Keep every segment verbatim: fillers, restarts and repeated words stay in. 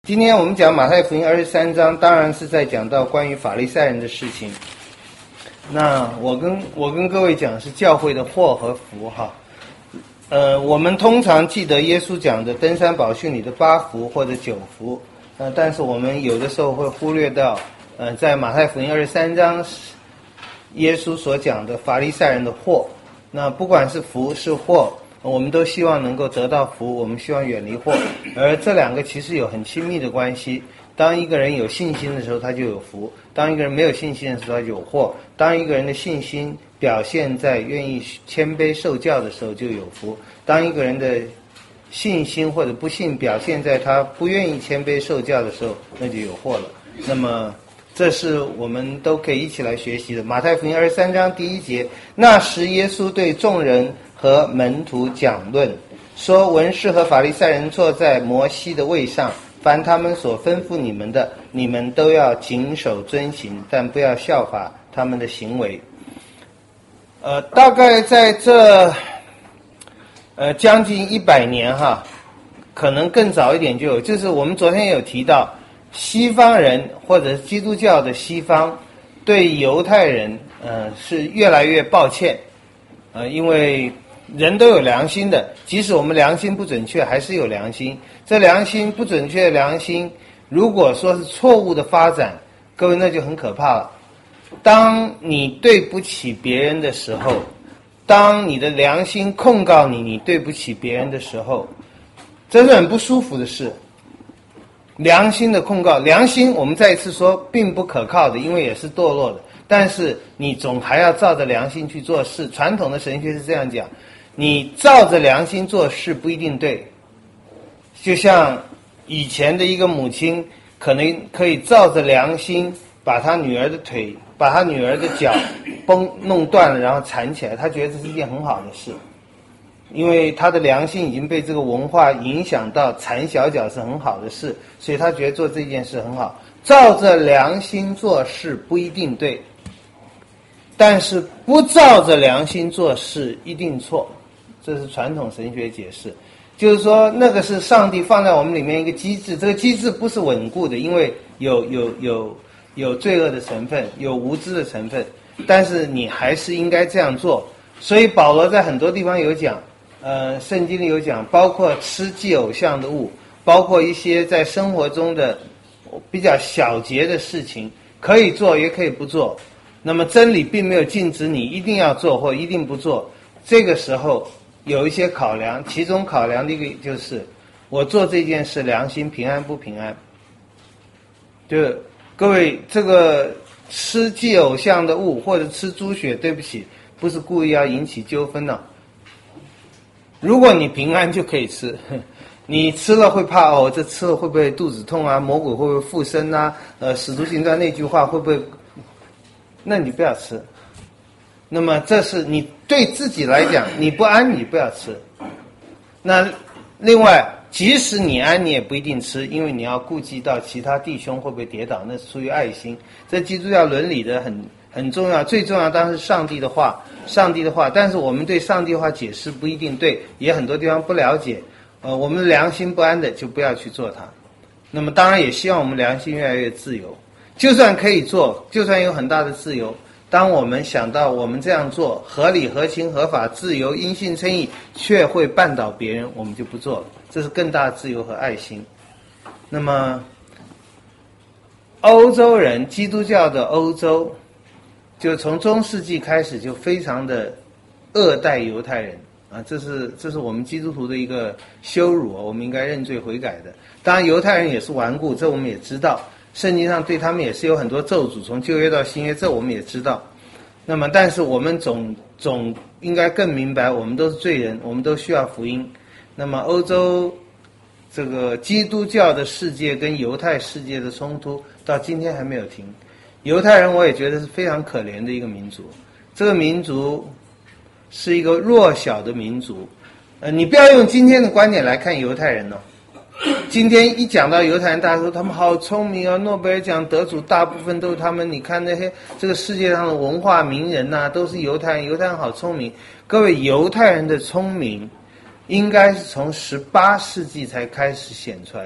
今天我们讲马太福音二十三章，当然是在讲到关于法利赛人的事情。那我跟我跟各位讲是教会的祸和福哈。呃，我们通常记得耶稣讲的登山宝训里的八福或者九福，呃，但是我们有的时候会忽略到，呃，在马太福音二十三章，耶稣所讲的法利赛人的祸。那不管是福是祸，我们都希望能够得到福，我们希望远离祸，而这两个其实有很亲密的关系。当一个人有信心的时候，他就有福；当一个人没有信心的时候，他就有祸。当一个人的信心表现在愿意谦卑受教的时候，就有福；当一个人的信心或者不信表现在他不愿意谦卑受教的时候，那就有祸了。那么这是我们都可以一起来学习的。马太福音二十三章第一节，那时耶稣对众人和门徒讲论，说文士和法利赛人坐在摩西的位上，凡他们所吩咐你们的，你们都要谨守遵行，但不要效法他们的行为。呃，大概在这呃将近一百年哈，可能更早一点就有，就是我们昨天有提到，西方人或者基督教的西方对犹太人呃是越来越抱歉，呃，因为人都有良心的，即使我们良心不准确，还是有良心。这良心不准确的良心，如果说是错误的发展，各位那就很可怕了。当你对不起别人的时候，当你的良心控告你，你对不起别人的时候，这是很不舒服的事。良心的控告，良心我们再一次说并不可靠的，因为也是堕落的。但是你总还要照着良心去做事。传统的神学是这样讲，你照着良心做事不一定对。就像以前的一个母亲可能可以照着良心把她女儿的腿把她女儿的脚崩弄断了，然后缠起来，她觉得这是一件很好的事，因为她的良心已经被这个文化影响到缠小脚是很好的事，所以她觉得做这件事很好。照着良心做事不一定对，但是不照着良心做事一定错，这是传统神学解释。就是说那个是上帝放在我们里面一个机制，这个机制不是稳固的，因为有有有有罪恶的成分，有无知的成分，但是你还是应该这样做。所以保罗在很多地方有讲，呃，圣经里有讲，包括吃祭偶像的物，包括一些在生活中的比较小节的事情，可以做也可以不做。那么真理并没有禁止你一定要做或一定不做，这个时候有一些考量，其中考量的一个就是我做这件事良心平安不平安。就各位，这个吃祭偶像的物或者吃猪血，对不起，不是故意要引起纠纷的。如果你平安就可以吃，你吃了会怕哦，这吃了会不会肚子痛啊？魔鬼会不会附身啊？呃，使徒行传那句话会不会？那你不要吃。那么这是你对自己来讲，你不安你不要吃。那另外，即使你安你也不一定吃，因为你要顾及到其他弟兄会不会跌倒，那是出于爱心。这基督教伦理的很很重要，最重要当然是上帝的话，上帝的话。但是我们对上帝的话解释不一定对，也很多地方不了解。呃，我们良心不安的就不要去做它。那么当然也希望我们良心越来越自由，就算可以做，就算有很大的自由，当我们想到我们这样做合理合情合法自由因信称义，却会绊倒别人，我们就不做了。这是更大的自由和爱心。那么欧洲人，基督教的欧洲就从中世纪开始就非常的恶待犹太人啊，这是这是我们基督徒的一个羞辱，我们应该认罪悔改的。当然犹太人也是顽固，这我们也知道，圣经上对他们也是有很多咒诅，从旧约到新约，这我们也知道。那么但是我们总总应该更明白，我们都是罪人，我们都需要福音。那么欧洲这个基督教的世界跟犹太世界的冲突到今天还没有停。犹太人我也觉得是非常可怜的一个民族，这个民族是一个弱小的民族。呃，你不要用今天的观点来看犹太人哦。今天一讲到犹太人，大家说他们好聪明啊，诺贝尔奖得主大部分都是他们。你看那些这个世界上的文化名人呐、啊，都是犹太人，犹太人好聪明。各位，犹太人的聪明应该是从十八世纪才开始显出来的。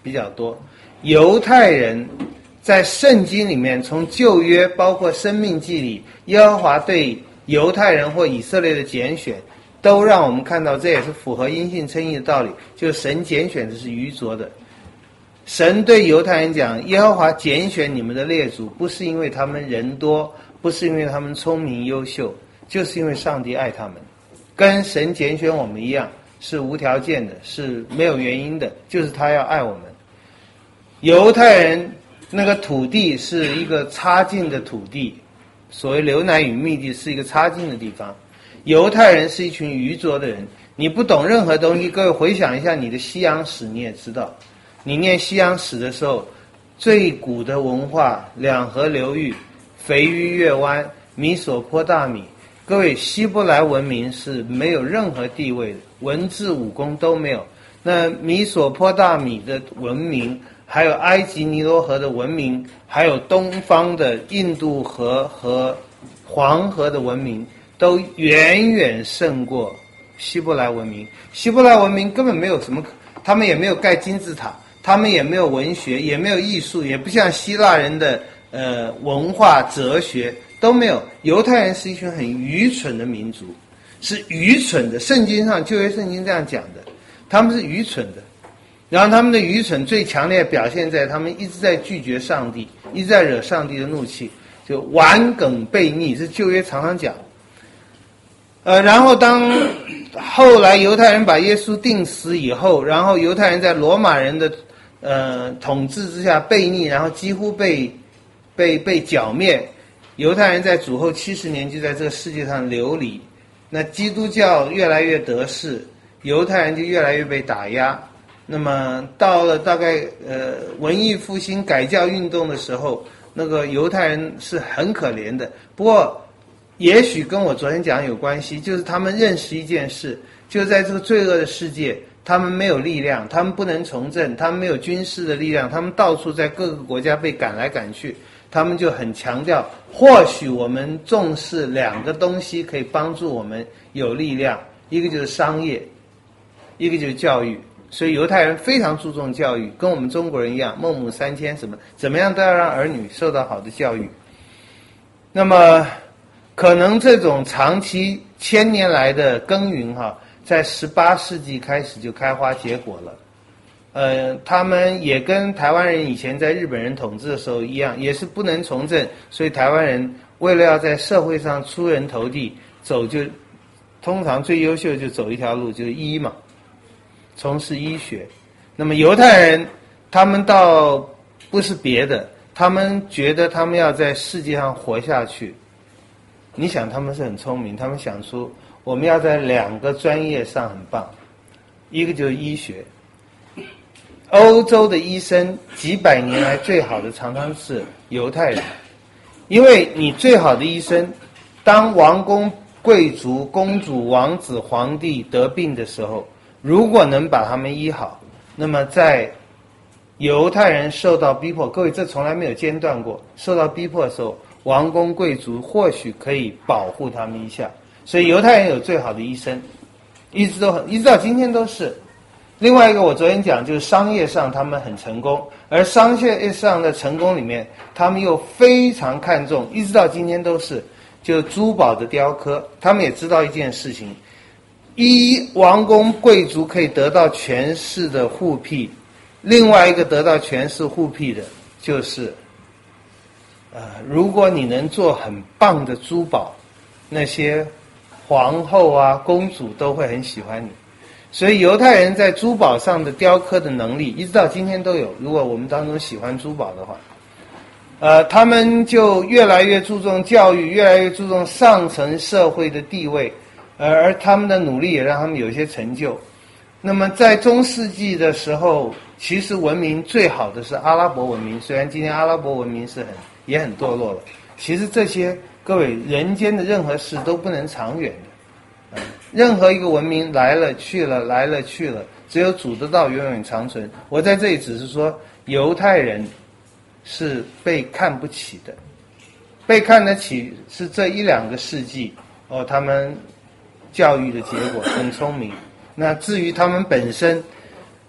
比较多。犹太人在圣经里面，从旧约包括生命记里，耶和华对犹太人或以色列的拣选，都让我们看到，这也是符合因信称义的道理，就是神拣选的是愚拙的。神对犹太人讲，耶和华拣选你们的列祖，不是因为他们人多，不是因为他们聪明优秀，就是因为上帝爱他们，跟神拣选我们一样，是无条件的，是没有原因的，就是他要爱我们。犹太人那个土地是一个差劲的土地，所谓流奶与蜜地是一个差劲的地方。犹太人是一群愚拙的人，你不懂任何东西。各位回想一下你的西洋史，你也知道，你念西洋史的时候，最古的文化，两河流域、肥鱼月湾、米索波大米，各位，希伯来文明是没有任何地位的，文字武功都没有。那米索波大米的文明，还有埃及尼罗河的文明，还有东方的印度河和黄河的文明，都远远胜过希伯来文明。希伯来文明根本没有什么，他们也没有盖金字塔，他们也没有文学，也没有艺术，也不像希腊人的呃文化哲学都没有。犹太人是一群很愚蠢的民族，是愚蠢的。圣经上旧约圣经这样讲的，他们是愚蠢的。然后他们的愚蠢最强烈表现在他们一直在拒绝上帝，一直在惹上帝的怒气，就顽梗悖逆，是旧约常常讲。呃，然后当后来犹太人把耶稣钉死以后，然后犹太人在罗马人的呃统治之下悖逆，然后几乎被被被剿灭。犹太人在主后七十年就在这个世界上流离，那基督教越来越得势，犹太人就越来越被打压。那么到了大概呃文艺复兴改教运动的时候，那个犹太人是很可怜的。不过也许跟我昨天讲有关系，就是他们认识一件事，就是在这个罪恶的世界，他们没有力量，他们不能从政，他们没有军事的力量，他们到处在各个国家被赶来赶去，他们就很强调，或许我们重视两个东西可以帮助我们有力量，一个就是商业，一个就是教育。所以犹太人非常注重教育，跟我们中国人一样，孟母三迁什么，怎么样都要让儿女受到好的教育。那么可能这种长期千年来的耕耘哈，在十八世纪开始就开花结果了。呃，他们也跟台湾人以前在日本人统治的时候一样，也是不能从政，所以台湾人为了要在社会上出人头地，走就通常最优秀就走一条路，就是医嘛，从事医学。那么犹太人他们倒不是别的，他们觉得他们要在世界上活下去。你想他们是很聪明，他们想出我们要在两个专业上很棒，一个就是医学。欧洲的医生几百年来最好的常常是犹太人，因为你最好的医生，当王公贵族、公主、王子、皇帝得病的时候，如果能把他们医好，那么在犹太人受到逼迫，各位这从来没有间断过，受到逼迫的时候，王公贵族或许可以保护他们一下。所以犹太人有最好的医生，一直都很，一直到今天都是。另外一个我昨天讲，就是商业上他们很成功，而商业上的成功里面，他们又非常看重，一直到今天都是，就珠宝的雕刻。他们也知道一件事情，一王公贵族可以得到权势的护庇，另外一个得到权势护庇的就是呃，如果你能做很棒的珠宝，那些皇后啊公主都会很喜欢你。所以犹太人在珠宝上的雕刻的能力一直到今天都有，如果我们当中喜欢珠宝的话，呃，他们就越来越注重教育，越来越注重上层社会的地位，而他们的努力也让他们有一些成就。那么在中世纪的时候，其实文明最好的是阿拉伯文明，虽然今天阿拉伯文明是很也很堕落了，其实这些各位人间的任何事都不能长远的。任何一个文明来了去了来了去了，只有主的道永远长存。我在这里只是说犹太人是被看不起的，被看得起是这一两个世纪哦，他们教育的结果很聪明。那至于他们本身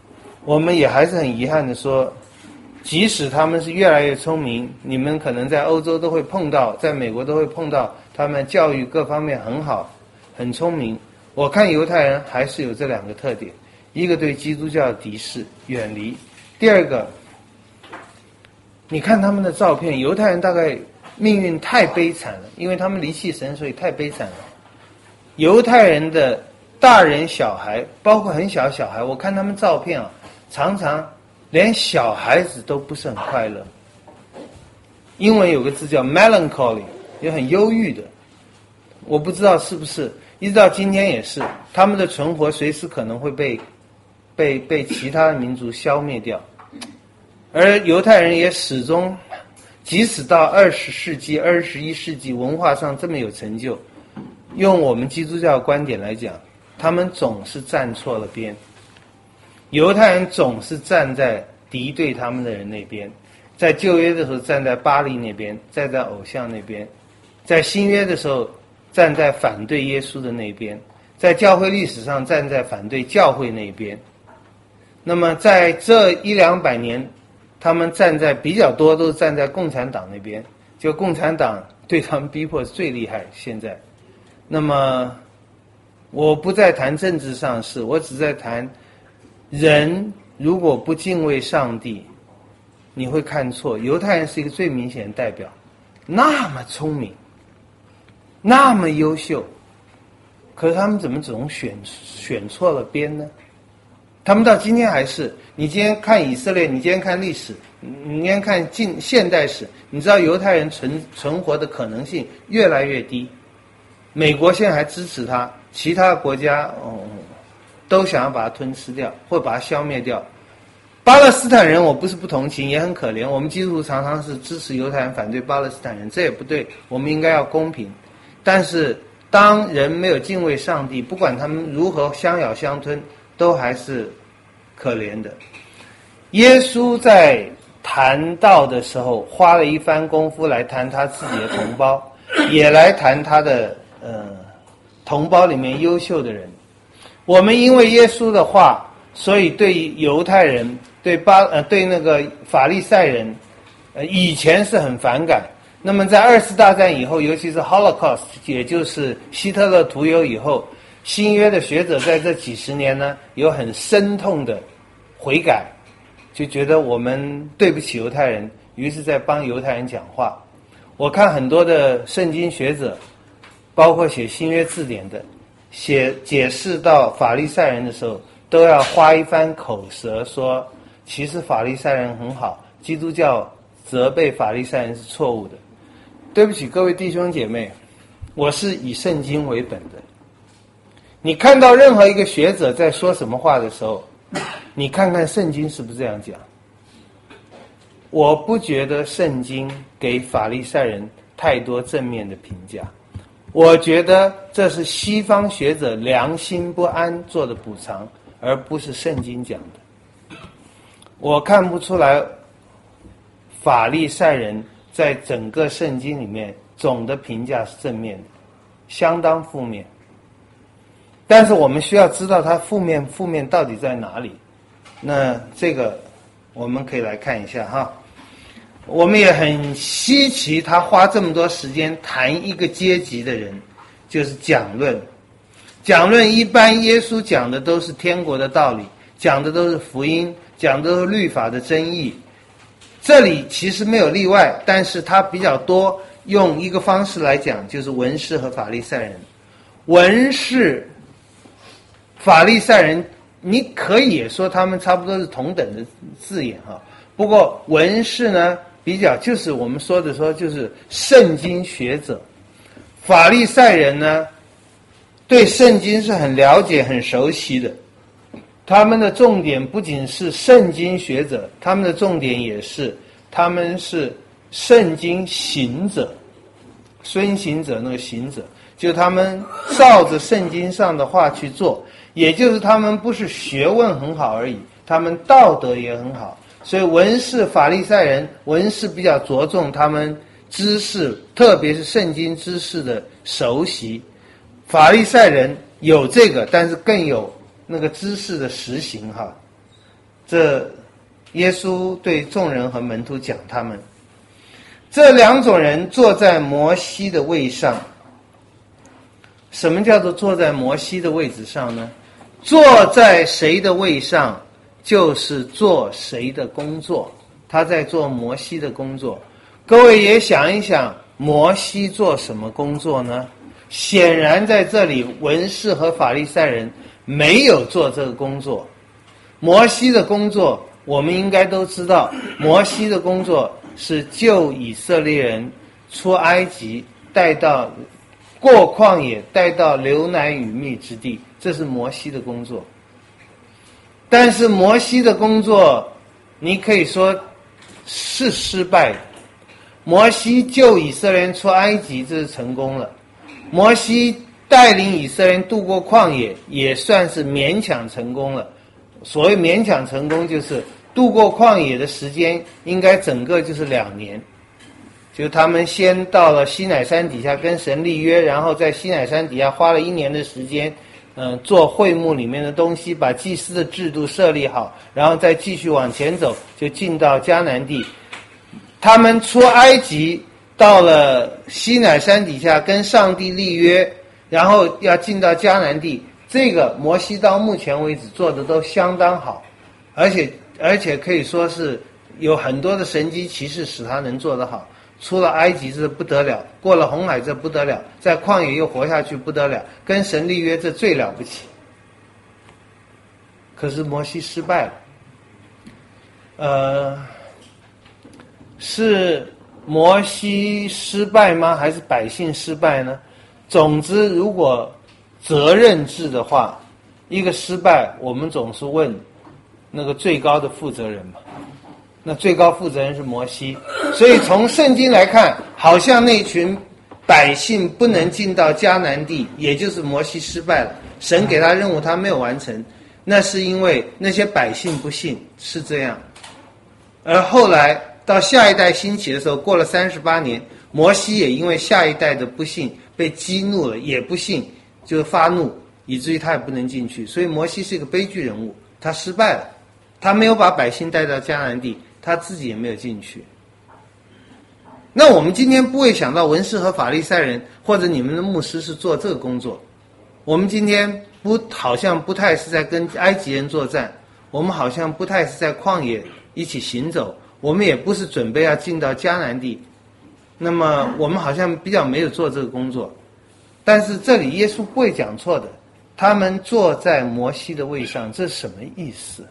我们也还是很遗憾的说，即使他们是越来越聪明，你们可能在欧洲都会碰到，在美国都会碰到，他们教育各方面很好，很聪明。我看犹太人还是有这两个特点：一个对基督教的敌视、远离；第二个，你看他们的照片，犹太人大概命运太悲惨了，因为他们离弃神，所以太悲惨了。犹太人的大人小孩，包括很小的小孩，我看他们照片啊，常常连小孩子都不是很快乐。英文有个字叫 melancholy， 也很忧郁的。我不知道是不是，一直到今天也是，他们的存活随时可能会被被被其他的民族消灭掉。而犹太人也始终，即使到二十世纪、二十一世纪，文化上这么有成就，用我们基督教的观点来讲，他们总是站错了边。犹太人总是站在敌对他们的人那边，在旧约的时候站在巴力那边，站在偶像那边，在新约的时候站在反对耶稣的那边，在教会历史上站在反对教会那边。那么在这一两百年，他们站在比较多都是站在共产党那边，就共产党对他们逼迫最厉害。现在，那么我不再谈政治上的事，我只在谈人如果不敬畏上帝，你会看错。犹太人是一个最明显的代表，那么聪明，那么优秀，可是他们怎么总选选错了边呢？他们到今天还是，你今天看以色列，你今天看历史，你今天看近现代史，你知道犹太人存存活的可能性越来越低。美国现在还支持他，其他国家哦都想要把它吞吃掉，或把它消灭掉。巴勒斯坦人我不是不同情，也很可怜。我们基督徒常常是支持犹太人，反对巴勒斯坦人，这也不对。我们应该要公平。但是当人没有敬畏上帝，不管他们如何相咬相吞，都还是可怜的。耶稣在谈道的时候，花了一番功夫来谈他自己的同胞，也来谈他的呃同胞里面优秀的人。我们因为耶稣的话，所以对犹太人、对巴呃对那个法利赛人，呃以前是很反感。那么在二次大战以后，尤其是 Holocaust， 也就是希特勒屠犹以后，新约的学者在这几十年呢，有很深痛的悔改，就觉得我们对不起犹太人，于是在帮犹太人讲话。我看很多的圣经学者，包括写新约字典的，写解释到法利赛人的时候，都要花一番口舌说，其实法利赛人很好，基督教责备法利赛人是错误的。对不起各位弟兄姐妹，我是以圣经为本的。你看到任何一个学者在说什么话的时候，你看看圣经是不是这样讲。我不觉得圣经给法利赛人太多正面的评价，我觉得这是西方学者良心不安做的补偿，而不是圣经讲的。我看不出来法利赛人在整个圣经里面总的评价是正面的，相当负面。但是我们需要知道它负面负面到底在哪里。那这个我们可以来看一下哈。我们也很稀奇他花这么多时间谈一个阶级的人，就是讲论。讲论一般耶稣讲的都是天国的道理，讲的都是福音，讲的都是律法的真义。这里其实没有例外，但是他比较多用一个方式来讲，就是文士和法利赛人。文士法利赛人，你可以也说他们差不多是同等的字眼哈。不过文士呢，比较就是我们说的说就是圣经学者，法利赛人呢，对圣经是很了解、很熟悉的。他们的重点不仅是圣经学者，他们的重点也是他们是圣经行者，孙行者那个行者，就他们照着圣经上的话去做。也就是他们不是学问很好而已，他们道德也很好。所以文士法利赛人，文士比较着重他们知识，特别是圣经知识的熟悉。法利赛人有这个，但是更有那个知识的实行哈。 这耶稣对众人和门徒讲他们。这两种人坐在摩西的位上。什么叫做坐在摩西的位置上呢？坐在谁的位上，就是做谁的工作。他在做摩西的工作。各位也想一想，摩西做什么工作呢？显然在这里文士和法利赛人没有做这个工作。摩西的工作我们应该都知道，摩西的工作是救以色列人出埃及，带到过旷野，带到流奶与蜜之地，这是摩西的工作。但是摩西的工作你可以说是失败的。摩西救以色列人出埃及，这是成功了。摩西带领以色列人渡过旷野，也算是勉强成功了。所谓勉强成功，就是渡过旷野的时间应该整个就是两年。就他们先到了西乃山底下跟神立约，然后在西乃山底下花了一年的时间，嗯、呃，做会幕里面的东西，把祭司的制度设立好，然后再继续往前走，就进到迦南地。他们出埃及，到了西乃山底下跟上帝立约，然后要进到迦南地。这个摩西到目前为止做的都相当好，而且而且可以说是有很多的神迹奇事使他能做得好。出了埃及这不得了，过了红海这不得了，在旷野又活下去不得了，跟神立约这最了不起。可是摩西失败了。呃，是摩西失败吗？还是百姓失败呢？总之，如果责任制的话，一个失败，我们总是问那个最高的负责人嘛。那最高负责人是摩西，所以从圣经来看，好像那群百姓不能进到迦南地，也就是摩西失败了，神给他任务他没有完成，那是因为那些百姓不信，是这样。而后来到下一代兴起的时候，过了三十八年，摩西也因为下一代的不信被激怒了，也不信，就发怒，以至于他也不能进去。所以摩西是一个悲剧人物，他失败了，他没有把百姓带到迦南地，他自己也没有进去。那我们今天不会想到文士和法利赛人或者你们的牧师是做这个工作，我们今天不好像不太是在跟埃及人作战，我们好像不太是在旷野一起行走，我们也不是准备要进到迦南地，那么我们好像比较没有做这个工作。但是这里耶稣不会讲错的，他们坐在摩西的位上，这是什么意思？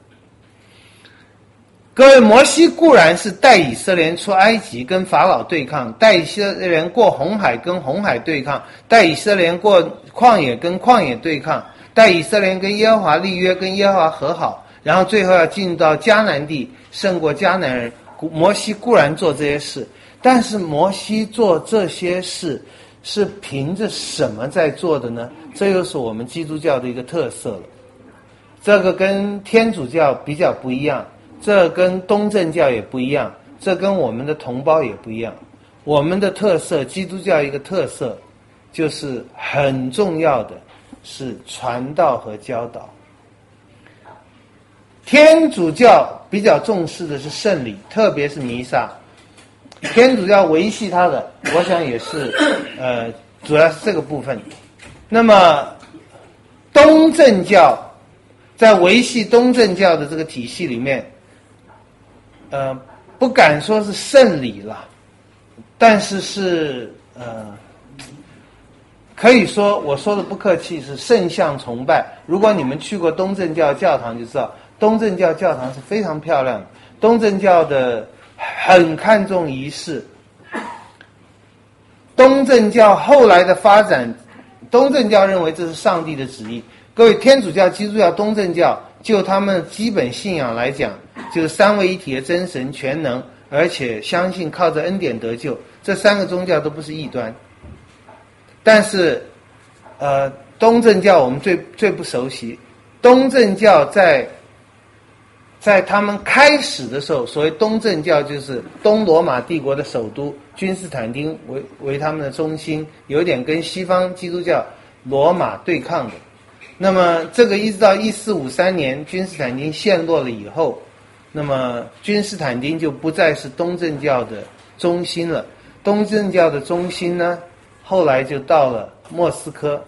各位，摩西固然是带以色列人出埃及跟法老对抗，带以色列人过红海跟红海对抗，带以色列人过旷野跟旷野对抗，带以色列人跟耶和华立约跟耶和华和好，然后最后要进到迦南地胜过迦南人。摩西固然做这些事，但是摩西做这些事是凭着什么在做的呢？这又是我们基督教的一个特色了。这个跟天主教比较不一样，这跟东正教也不一样，这跟我们的同胞也不一样。我们的特色，基督教一个特色，就是很重要的是传道和教导。天主教比较重视的是圣礼，特别是弥撒。天主教维系它的，我想也是，呃，主要是这个部分。那么东正教在维系东正教的这个体系里面，呃，不敢说是圣礼了，但是是呃，可以说我说的不客气是圣像崇拜。如果你们去过东正教教堂就知道，东正教教堂是非常漂亮的，东正教的很看重仪式。东正教后来的发展，东正教认为这是上帝的旨意。各位，天主教、基督教、东正教就他们基本信仰来讲，就是三位一体的真神全能，而且相信靠着恩典得救，这三个宗教都不是异端。但是呃，东正教我们最最不熟悉。东正教在在他们开始的时候，所谓东正教就是东罗马帝国的首都君士坦丁为为他们的中心，有点跟西方基督教罗马对抗的。 那么这个一直到一四五三年君士坦丁陷落了以后，那么君士坦丁就不再是东正教的中心了。东正教的中心呢，后来就到了莫斯科，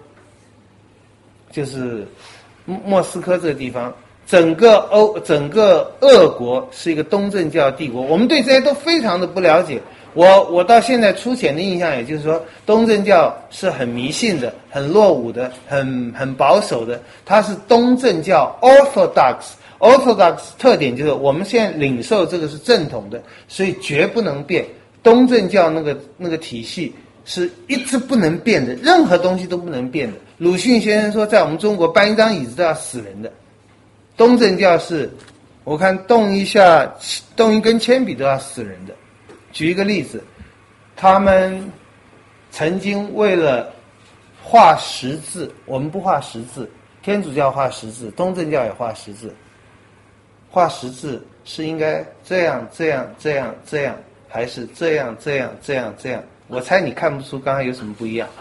就是莫斯科这个地方。整个欧整个俄国是一个东正教帝国，我们对这些都非常的不了解。我我到现在粗浅的印象，也就是说，东正教是很迷信的、很落伍的、很很保守的。它是东正教 Orthodox，Orthodox 特点就是我们现在领受这个是正统的，所以绝不能变。东正教那个那个体系是一直不能变的，任何东西都不能变的。鲁迅先生说，在我们中国搬一张椅子都要死人的。东正教是，我看动一下，动一根铅笔都要死人的。举一个例子，他们曾经为了画十字，我们不画十字，天主教画十字，东正教也画十字。画十字是应该这样这样这样这样，还是这样这样这样这样？我猜你看不出刚刚有什么不一样。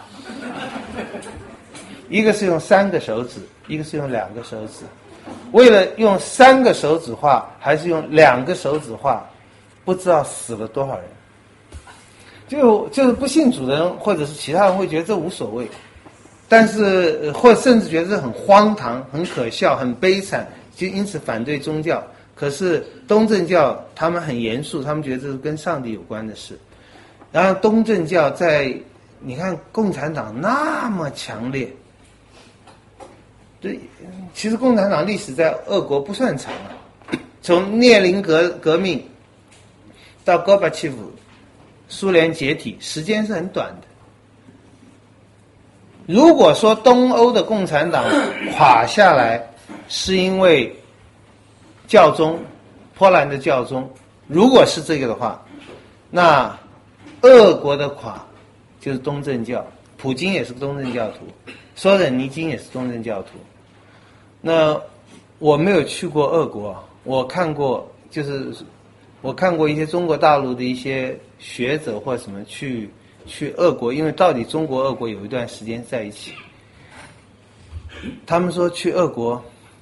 一个是用三个手指，一个是用两个手指。为了用三个手指画还是用两个手指画，不知道死了多少人。就就是不信主的人或者是其他人会觉得这无所谓，但是或甚至觉得这很荒唐、很可笑、很悲惨，就因此反对宗教。可是东正教他们很严肃，他们觉得这是跟上帝有关的事。然后东正教在你看共产党那么强烈。对，其实共产党历史在俄国不算长啊，从列宁革革命到戈巴契夫苏联解体，时间是很短的。如果说东欧的共产党垮下来是因为教宗，波兰的教宗，如果是这个的话，那俄国的垮就是东正教，普京也是东正教徒，索忍尼金也是东正教徒。那我没有去过俄国，我看过，就是我看过一些中国大陆的一些学者或什么去去俄国，因为到底中国俄国有一段时间在一起，他们说去俄国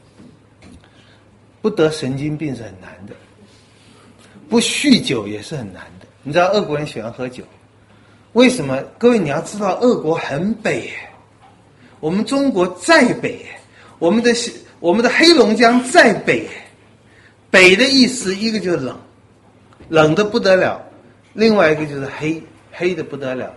不得神经病是很难的，不酗酒也是很难的。你知道俄国人喜欢喝酒，为什么？各位你要知道，俄国很北耶，我们中国再北耶。我们的我们的黑龙江在北，北的意思一个就是冷，冷的不得了；另外一个就是黑，黑的不得了。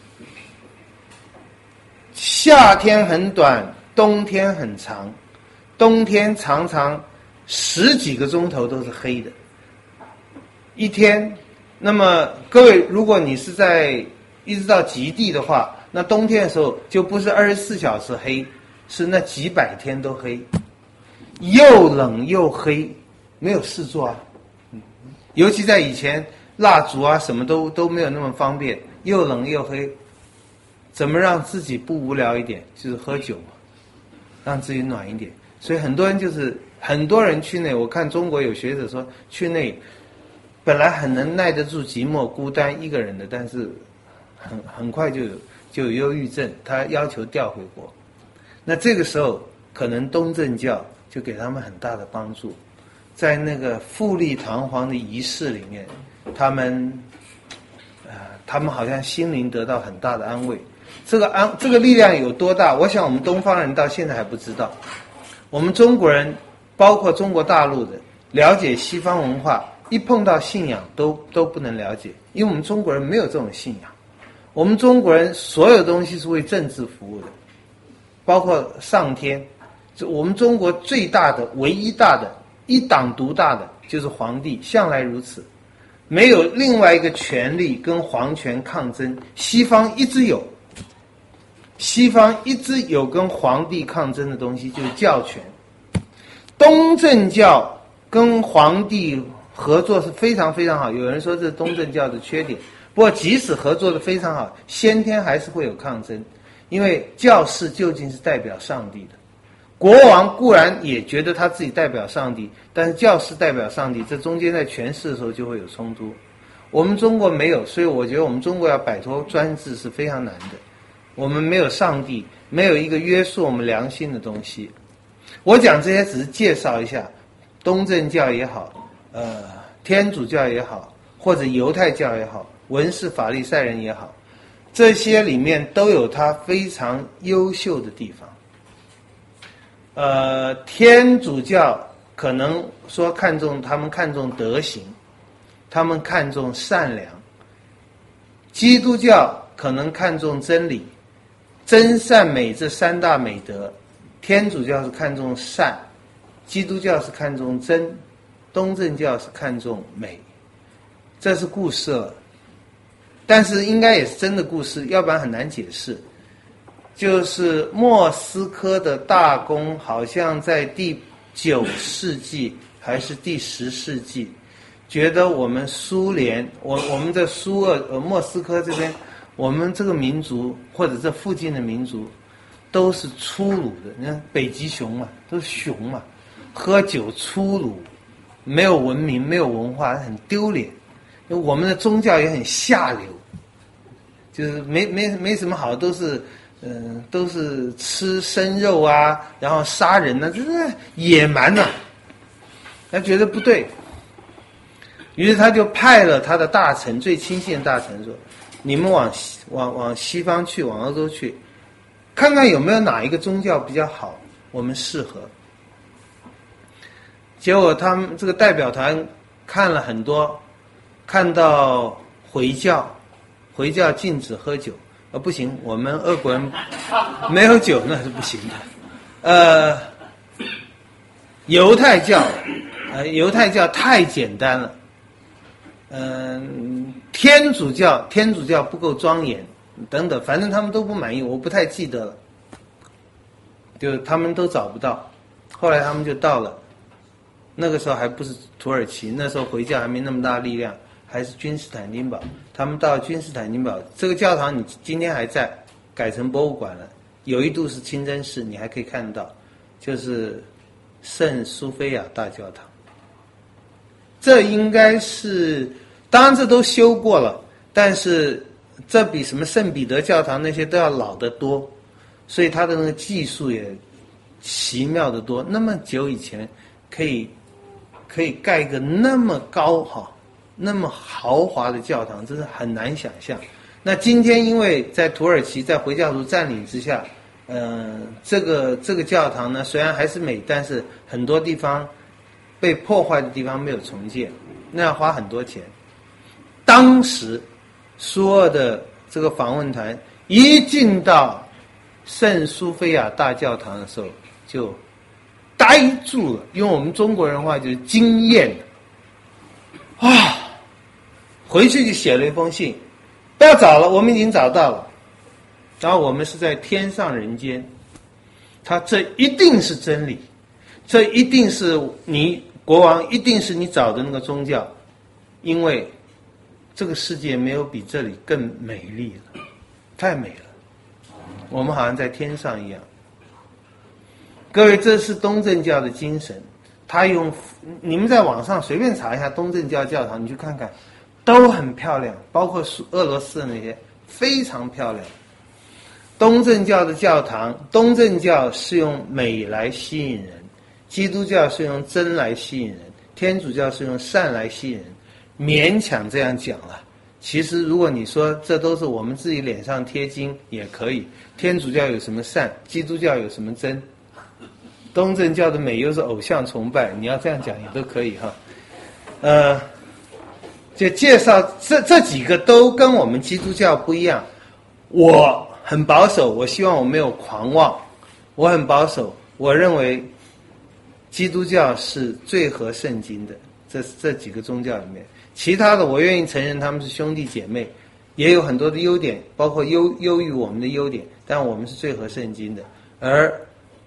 夏天很短，冬天很长，冬天常常十几个钟头都是黑的，一天。那么各位，如果你是在一直到极地的话，那冬天的时候就不是二十四小时黑。是那几百天都黑，又冷又黑，没有事做啊。尤其在以前，蜡烛啊什么都都没有那么方便，又冷又黑，怎么让自己不无聊一点？就是喝酒嘛，让自己暖一点。所以很多人就是很多人去那，我看中国有学者说去那，本来很能耐得住寂寞孤单一个人的，但是很很快就有就有忧郁症，他要求调回国。那这个时候，可能东正教就给他们很大的帮助，在那个富丽堂皇的仪式里面，他们，呃，他们好像心灵得到很大的安慰。这个安，这个力量有多大？我想我们东方人到现在还不知道。我们中国人，包括中国大陆的，了解西方文化，一碰到信仰都都不能了解，因为我们中国人没有这种信仰。我们中国人所有东西是为政治服务的。包括上天，我们中国最大的、唯一大的、一党独大的就是皇帝，向来如此，没有另外一个权力跟皇权抗争。西方一直有，西方一直有跟皇帝抗争的东西，就是教权。东正教跟皇帝合作是非常非常好，有人说这是东正教的缺点，不过即使合作的非常好，先天还是会有抗争。因为教士究竟是代表上帝的，国王固然也觉得他自己代表上帝，但是教士代表上帝，这中间在诠释的时候就会有冲突。我们中国没有，所以我觉得我们中国要摆脱专制是非常难的。 我们没有上帝，没有一个约束我们良心的东西。我讲这些只是介绍一下，东正教也好，呃，天主教也好，或者犹太教也好，文士法利赛人也好，这些里面都有它非常优秀的地方。呃，天主教可能说看重他们看重德行，他们看重善良；基督教可能看重真理，真善美这三大美德。天主教是看重善，基督教是看重真，东正教是看重美。这是故事了，但是应该也是真的故事，要不然很难解释。就是莫斯科的大公好像在第九世纪还是第十世纪，觉得我们苏联，我我们的苏俄呃莫斯科这边，我们这个民族或者这附近的民族都是粗鲁的。你看北极熊嘛，都是熊嘛，喝酒粗鲁，没有文明，没有文化，很丢脸。我们的宗教也很下流，就是没没没什么好，都是嗯、呃、都是吃生肉啊，然后杀人呢、啊，这是野蛮呐、啊。他觉得不对，于是他就派了他的大臣，最亲信的大臣说：“你们往西往往西方去，往欧洲去。”看看有没有哪一个宗教比较好，我们适合。结果他们这个代表团看了很多，看到回教，回教禁止喝酒，呃不行，我们俄国人没有酒那是不行的。呃，犹太教，呃犹太教太简单了。嗯、呃，天主教，天主教不够庄严。等等，反正他们都不满意，我不太记得了，就他们都找不到。后来他们就到了，那个时候还不是土耳其，那时候回教还没那么大力量，还是君士坦丁堡。他们到君士坦丁堡，这个教堂你今天还在，改成博物馆了，有一度是清真寺，你还可以看到，就是圣苏菲亚大教堂。这应该是，当然这都修过了，但是这比什么圣彼得教堂那些都要老得多，所以它的那个技术也奇妙得多。那么久以前可以可以盖一个那么高哈、那么豪华的教堂，真是很难想象。那今天因为在土耳其在回教徒占领之下，呃，这个这个教堂呢虽然还是美，但是很多地方被破坏的地方没有重建，那要花很多钱。当时苏俄的这个访问团一进到圣苏菲亚大教堂的时候，就呆住了，用我们中国人话就是惊艳啊！回去就写了一封信，不要找了，我们已经找到了，然后我们是在天上人间，他这一定是真理，这一定是你国王，一定是你找的那个宗教，因为这个世界没有比这里更美丽了，太美了，我们好像在天上一样。各位，这是东正教的精神，他用你们在网上随便查一下东正教教堂，你去看看，都很漂亮，包括俄罗斯的那些非常漂亮。东正教的教堂，东正教是用美来吸引人，基督教是用真来吸引人，天主教是用善来吸引人。勉强这样讲了，其实如果你说这都是我们自己脸上贴金也可以。天主教有什么善，基督教有什么真，东正教的美又是偶像崇拜，你要这样讲也都可以哈。呃，就介绍这这几个都跟我们基督教不一样。我很保守，我希望我没有狂妄，我很保守，我认为基督教是最合圣经的，这这几个宗教里面。其他的我愿意承认他们是兄弟姐妹，也有很多的优点，包括优优于我们的优点，但我们是最合圣经的。而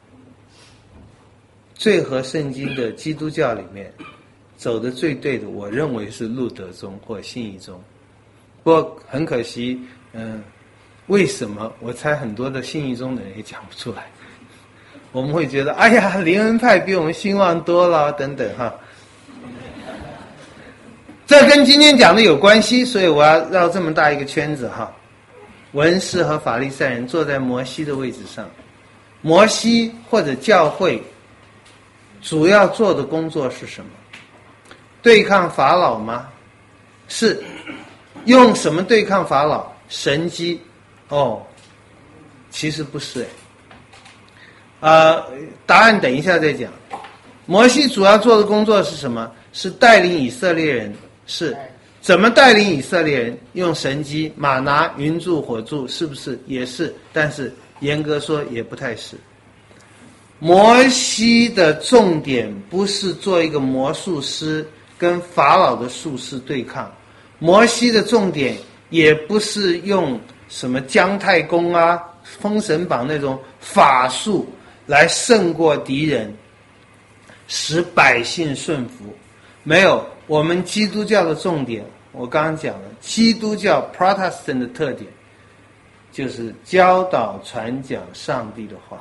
最合圣经的基督教里面走的最对的，我认为是路德宗或信义宗。不过很可惜，嗯，为什么我猜很多的信义宗的人也讲不出来。我们会觉得哎呀，灵恩派比我们兴旺多了等等哈。这跟今天讲的有关系，所以我要绕这么大一个圈子哈。 文士和法利赛人坐在摩西的位置上。摩西或者教会主要做的工作是什么？对抗法老吗？是。用什么对抗法老？神迹？哦，其实不是。呃，答案等一下再讲。摩西主要做的工作是什么？是带领以色列人。是。怎么带领以色列人？用神迹，马拿、云柱、火柱，是不是？也是。但是严格说也不太是。摩西的重点不是做一个魔术师跟法老的术士对抗，摩西的重点也不是用什么姜太公啊、封神榜那种法术来胜过敌人，使百姓顺服。没有，我们基督教的重点，我刚刚讲了，基督教 Protestant 的特点就是教导传讲上帝的话。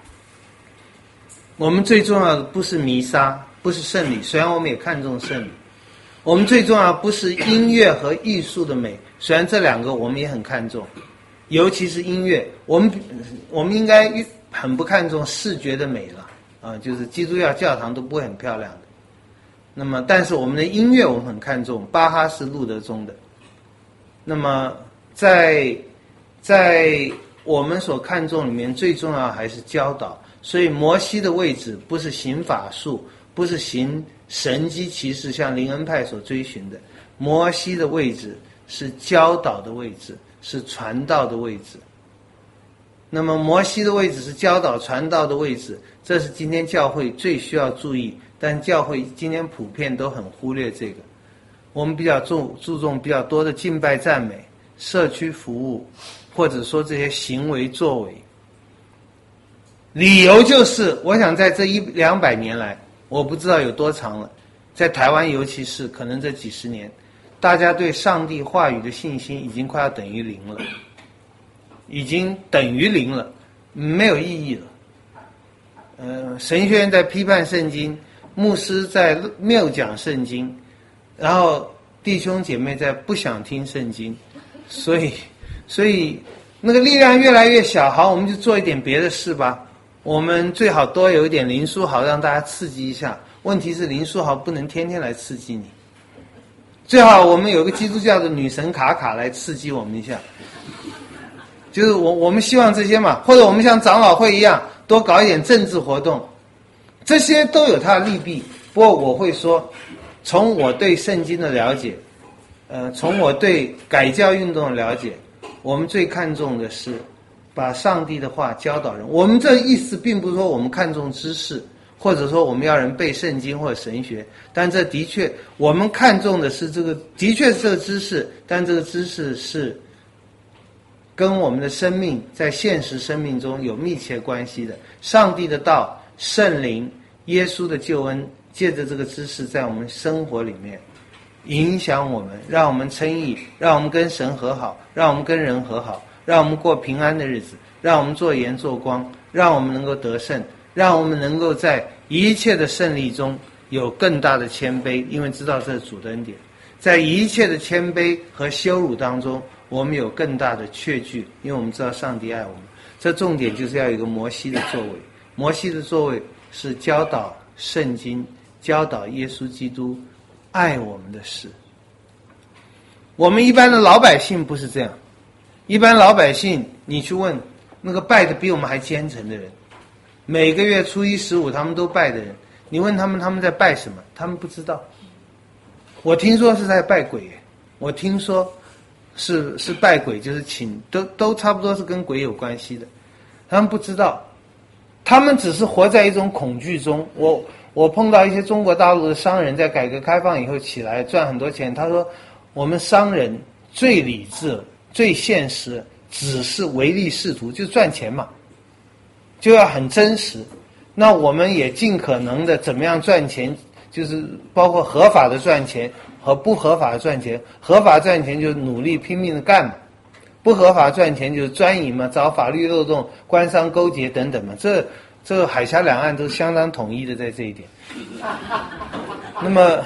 我们最重要的不是弥撒，不是圣礼，虽然我们也看重圣礼。我们最重要的不是音乐和艺术的美，虽然这两个我们也很看重，尤其是音乐，我们我们应该很不看重视觉的美了啊，就是基督教教堂都不会很漂亮的。那么，但是我们的音乐我们很看重，巴哈是路德宗的。那么在在我们所看重里面，最重要还是教导。所以摩西的位置不是行法术，不是行神迹奇事，像灵恩派所追寻的。摩西的位置是教导的位置，是传道的位置。那么摩西的位置是教导传道的位置，这是今天教会最需要注意，但教会今天普遍都很忽略这个。我们比较注注重比较多的敬拜赞美、社区服务，或者说这些行为作为。理由就是，我想在这一两百年来，我不知道有多长了，在台湾尤其是可能这几十年，大家对上帝话语的信心已经快要等于零了，已经等于零了，没有意义了。呃，神学院在批判圣经，牧师在谬讲圣经，然后弟兄姐妹在不想听圣经，所以，所以那个力量越来越小。好，我们就做一点别的事吧。我们最好多有一点林书豪，让大家刺激一下。问题是林书豪不能天天来刺激你，最好我们有个基督教的女神卡卡来刺激我们一下。就是我我们希望这些嘛，或者我们像长老会一样多搞一点政治活动，这些都有它的利弊。不过我会说，从我对圣经的了解，呃，从我对改教运动的了解，我们最看重的是把上帝的话教导人。我们这意思并不是说我们看重知识，或者说我们要人背圣经或者神学，但这的确我们看重的是这个，的确是这个知识，但这个知识是跟我们的生命在现实生命中有密切关系的。上帝的道、圣灵、耶稣的救恩，借着这个知识在我们生活里面影响我们，让我们称义，让我们跟神和好，让我们跟人和好，让我们过平安的日子，让我们做盐做光，让我们能够得胜，让我们能够在一切的胜利中有更大的谦卑，因为知道这是主的恩典。在一切的谦卑和羞辱当中，我们有更大的确据，因为我们知道上帝爱我们。这重点就是要有一个摩西的作为。摩西的作为是教导圣经，教导耶稣基督爱我们的事。我们一般的老百姓不是这样。一般老百姓，你去问那个拜的比我们还虔诚的人，每个月初一十五他们都拜的人，你问他们他们在拜什么，他们不知道。我听说是在拜鬼，我听说是是拜鬼，就是请都都差不多是跟鬼有关系的，他们不知道，他们只是活在一种恐惧中。我我碰到一些中国大陆的商人，在改革开放以后起来赚很多钱，他说我们商人最理智、最现实，只是唯利是图，就赚钱嘛，就要很真实。那我们也尽可能的怎么样赚钱，就是包括合法的赚钱和不合法的赚钱。合法赚钱就努力拼命的干嘛，不合法赚钱就是专营嘛，找法律漏洞、官商勾结等等嘛。这这个海峡两岸都相当统一的在这一点。那么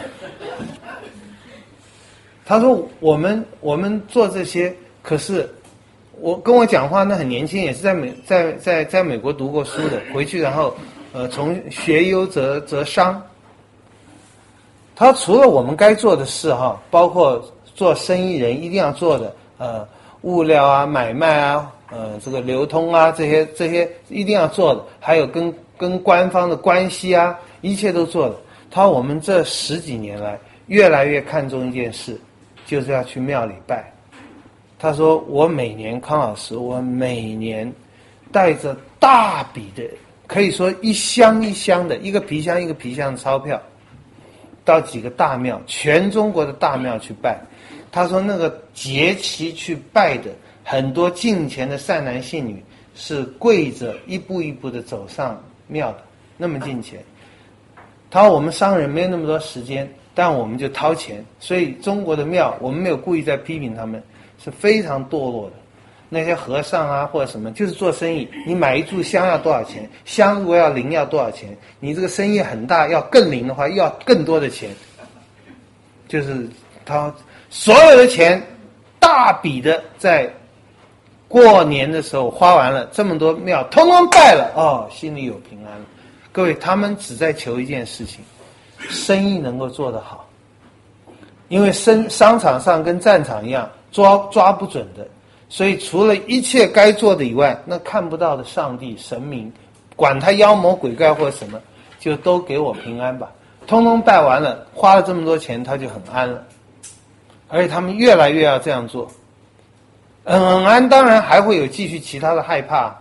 他说我们我们做这些，可是我跟我讲话那很年轻，也是在美在在在美国读过书的，回去然后呃从学优则则商。他除了我们该做的事哈，包括做生意人一定要做的呃物料啊、买卖啊、呃这个流通啊这些这些一定要做的，还有跟跟官方的关系啊，一切都做的。他说我们这十几年来越来越看重一件事，就是要去庙里拜。他说我每年康老师，我每年带着大笔的，可以说一箱一箱的，一个皮箱一个皮箱的钞票，到几个大庙，全中国的大庙去拜。他说那个节期去拜的很多敬虔的善男信女是跪着一步一步的走上庙的，那么敬虔。他说我们商人没有那么多时间，但我们就掏钱，所以中国的庙我们没有故意在批评他们，是非常堕落的。那些和尚啊或者什么，就是做生意，你买一炷香要多少钱？香如果要灵要多少钱？你这个生意很大，要更灵的话，要更多的钱。就是他所有的钱大笔的在过年的时候花完了，这么多庙通通拜了，哦，心里有平安了。各位，他们只在求一件事情，生意能够做得好。因为生商场上跟战场一样，抓抓不准的。所以除了一切该做的以外，那看不到的上帝神明，管他妖魔鬼怪或者什么，就都给我平安吧。通通拜完了，花了这么多钱，他就很安了。而且他们越来越要这样做。很安当然还会有继续其他的害怕。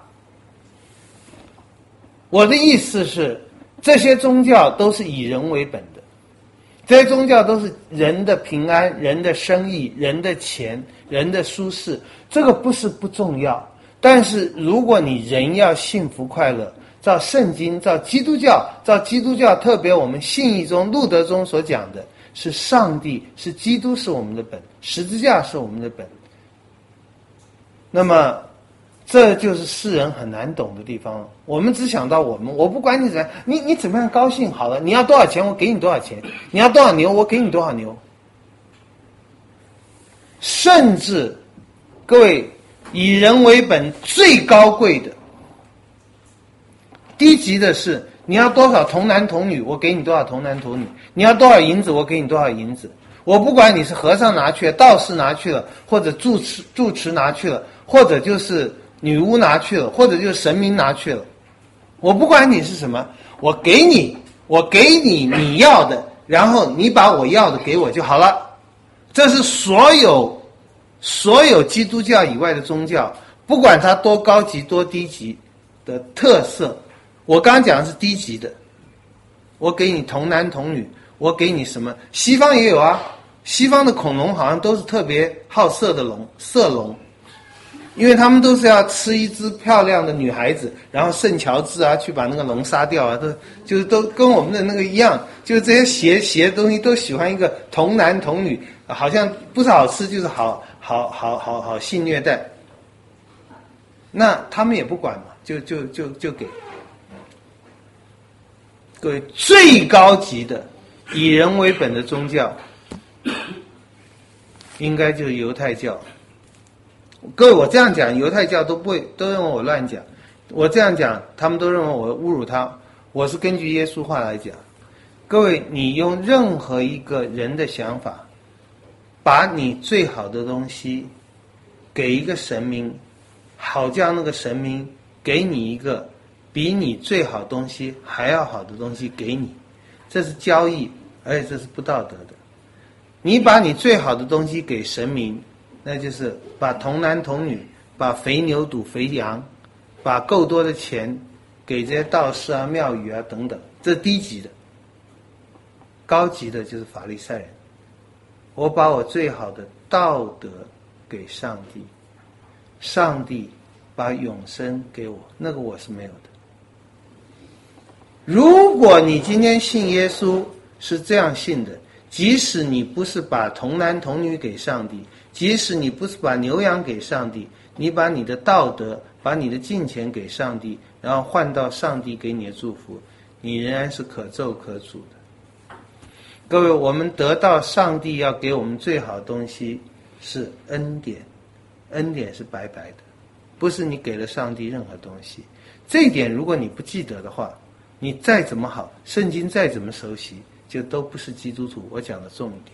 我的意思是，这些宗教都是以人为本的，这些宗教都是人的平安、人的生意、人的钱、人的舒适，这个不是不重要。但是如果你人要幸福快乐，照圣经、照基督教、照基督教，特别我们信义中、路德中所讲的，是上帝、是基督是我们的本，十字架是我们的本。那么这就是世人很难懂的地方了。我们只想到我们，我不管你怎么样，你你怎么样高兴好了，你要多少钱我给你多少钱，你要多少牛我给你多少牛。甚至各位以人为本最高贵的，低级的是你要多少童男童女我给你多少童男童女，你要多少银子我给你多少银子。我不管你是和尚拿去了，道士拿去了，或者住持住持拿去了，或者就是女巫拿去了，或者就是神明拿去了，我不管你是什么，我给你，我给你你要的，然后你把我要的给我就好了。这是所有所有基督教以外的宗教，不管它多高级多低级的特色。我刚刚讲的是低级的，我给你童男童女，我给你什么？西方也有啊，西方的恐龙好像都是特别好色的龙，色龙。因为他们都是要吃一只漂亮的女孩子，然后圣乔治啊去把那个龙杀掉啊，都就是都跟我们的那个一样，就是这些邪邪的东西都喜欢一个童男童女，好像不是好吃就是好好好好好性虐待。那他们也不管嘛，就就就就给各位最高级的以人为本的宗教，应该就是犹太教。各位，我这样讲，犹太教都不会都认为我乱讲。我这样讲，他们都认为我侮辱他。我是根据耶稣话来讲。各位，你用任何一个人的想法，把你最好的东西给一个神明，好叫那个神明给你一个比你最好东西还要好的东西给你，这是交易，而且这是不道德的。你把你最好的东西给神明，那就是把童男童女，把肥牛赌肥羊，把够多的钱给这些道士啊、庙宇啊等等，这是低级的。高级的就是法利赛人，我把我最好的道德给上帝，上帝把永生给我，那个我是没有的。如果你今天信耶稣是这样信的，即使你不是把童男童女给上帝，即使你不是把牛羊给上帝，你把你的道德，把你的金钱给上帝，然后换到上帝给你的祝福，你仍然是可咒可诅的。各位，我们得到上帝要给我们最好的东西是恩典，恩典是白白的。 不是你给了上帝任何东西。这一点如果你不记得的话，你再怎么好，圣经再怎么熟悉，就都不是基督徒我讲的重点。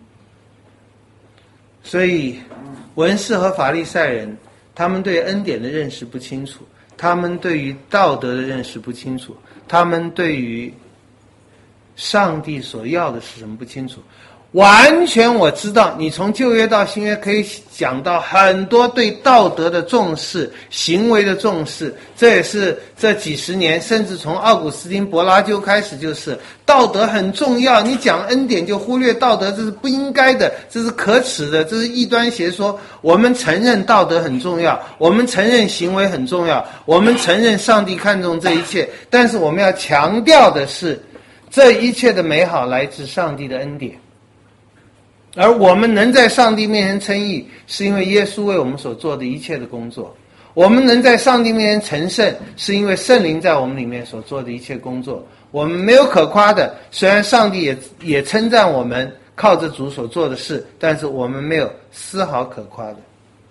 所以文士和法利赛人，他们对恩典的认识不清楚，他们对于道德的认识不清楚，他们对于上帝所要的是什么不清楚。完全我知道，你从旧约到新约可以讲到很多对道德的重视，行为的重视，这也是这几十年，甚至从奥古斯丁、柏拉修开始，就是道德很重要，你讲恩典就忽略道德，这是不应该的，这是可耻的，这是异端邪说。我们承认道德很重要，我们承认行为很重要，我们承认上帝看重这一切，但是我们要强调的是，这一切的美好来自上帝的恩典。而我们能在上帝面前称义，是因为耶稣为我们所做的一切的工作。我们能在上帝面前成圣，是因为圣灵在我们里面所做的一切工作。我们没有可夸的，虽然上帝也也称赞我们靠着主所做的事，但是我们没有丝毫可夸的。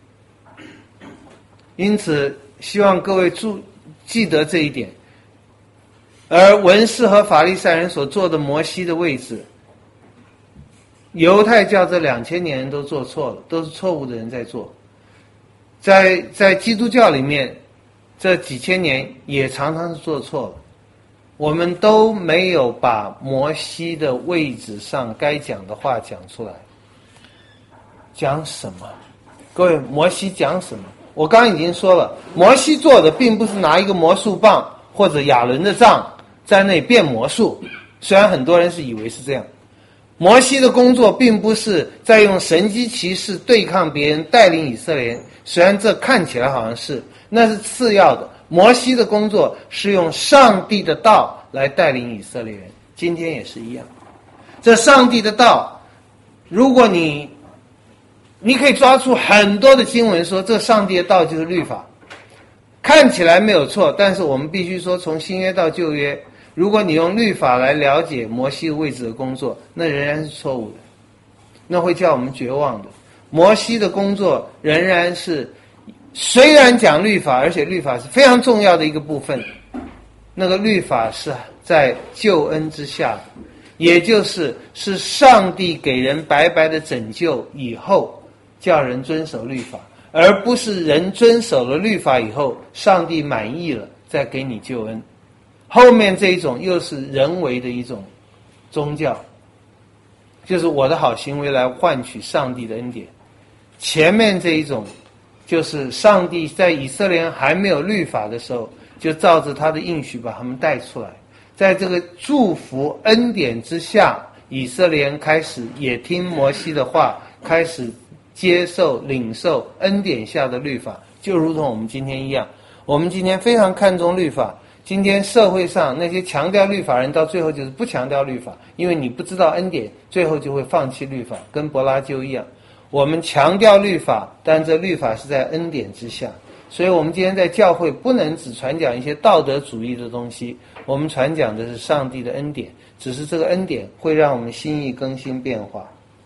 因此希望各位注记得这一点。而文士和法利赛人所做的摩西的位置，犹太教这两千年人都做错了，都是错误的人在做。在在基督教里面，这几千年也常常是做错了。我们都没有把摩西的位置上该讲的话讲出来。讲什么？各位，摩西讲什么？我刚刚已经说了，摩西做的并不是拿一个魔术棒或者亚伦的杖在那里变魔术，虽然很多人是以为是这样。摩西的工作并不是在用神机骑士对抗别人，带领以色列人，虽然这看起来好像是，那是次要的。摩西的工作是用上帝的道来带领以色列人，今天也是一样。这上帝的道，如果你你可以抓出很多的经文说这上帝的道就是律法，看起来没有错，但是我们必须说，从新约到旧约，如果你用律法来了解摩西位置的工作，那仍然是错误的，那会叫我们绝望的。摩西的工作仍然是，虽然讲律法，而且律法是非常重要的一个部分，那个律法是在救恩之下的，也就是是上帝给人白白的拯救以后，叫人遵守律法，而不是人遵守了律法以后，上帝满意了再给你救恩。后面这一种又是人为的一种宗教，就是我的好行为来换取上帝的恩典。前面这一种就是上帝在以色列人还没有律法的时候，就照着他的应许把他们带出来，在这个祝福恩典之下，以色列人开始也听摩西的话，开始接受领受恩典下的律法，就如同我们今天一样。我们今天非常看重律法，今天社会上那些强调律法人到最后就是不强调律法，因为你不知道恩典，最后就会放弃律法，跟柏拉修一样。我们强调律法，但这律法是在恩典之下，所以我们今天在教会不能只传讲一些道德主义的东西，我们传讲的是上帝的恩典，只是这个恩典会让我们心意更新变化。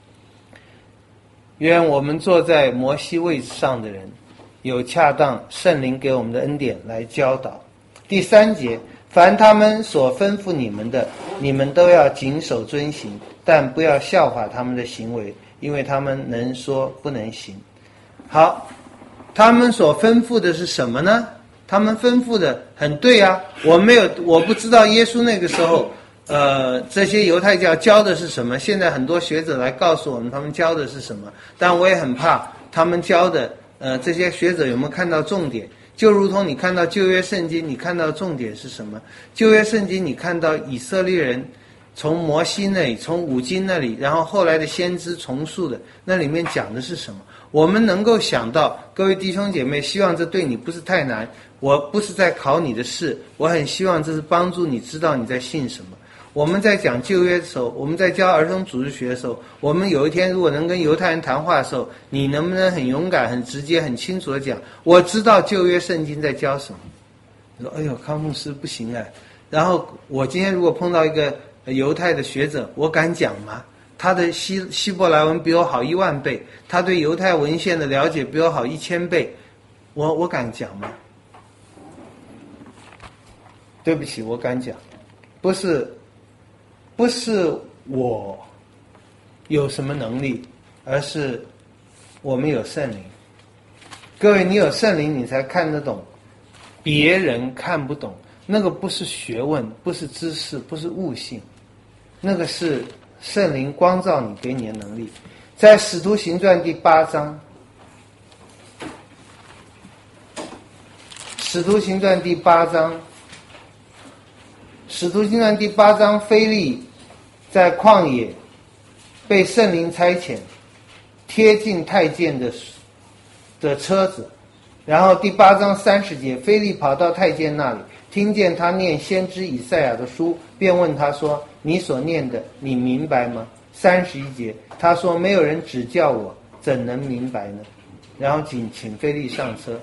愿我们坐在摩西位置上的人，有恰当圣灵给我们的恩典来教导。第三节，凡他们所吩咐你们的，你们都要谨守遵行，但不要效法他们的行为，因为他们能说不能行。好，他们所吩咐的是什么呢？他们吩咐的很对啊，我没有，我不知道耶稣那个时候呃，这些犹太教教的是什么，现在很多学者来告诉我们他们教的是什么，但我也很怕他们教的呃，这些学者有没有看到重点。就如同你看到旧约圣经，你看到重点是什么？旧约圣经你看到以色列人从摩西那里，从五经那里，然后后来的先知重述的，那里面讲的是什么？我们能够想到，各位弟兄姐妹，希望这对你不是太难，我不是在考你的试，我很希望这是帮助你知道你在信什么。我们在讲旧约的时候，我们在教儿童组织学的时候，我们有一天如果能跟犹太人谈话的时候，你能不能很勇敢、很直接、很清楚的讲，我知道旧约圣经在教什么？你说，哎呦，康牧师不行哎。然后我今天如果碰到一个犹太的学者，我敢讲吗？他的希希伯来文比我好一万倍，他对犹太文献的了解比我好一千倍。 我我敢讲吗？对不起，我敢讲，不是不是我有什么能力，而是我们有圣灵。各位，你有圣灵，你才看得懂别人看不懂。那个不是学问，不是知识，不是悟性，那个是圣灵光照你给你的能力。在使徒行传第八章，使徒行传第八章使徒行传第八章，腓利在旷野被圣灵差遣，贴近太监的的车子，然后第八章三十节，腓利跑到太监那里，听见他念先知以赛亚的书，便问他说：“你所念的，你明白吗？”三十一节，他说：“没有人指教我，怎能明白呢？”然后请请腓利上车。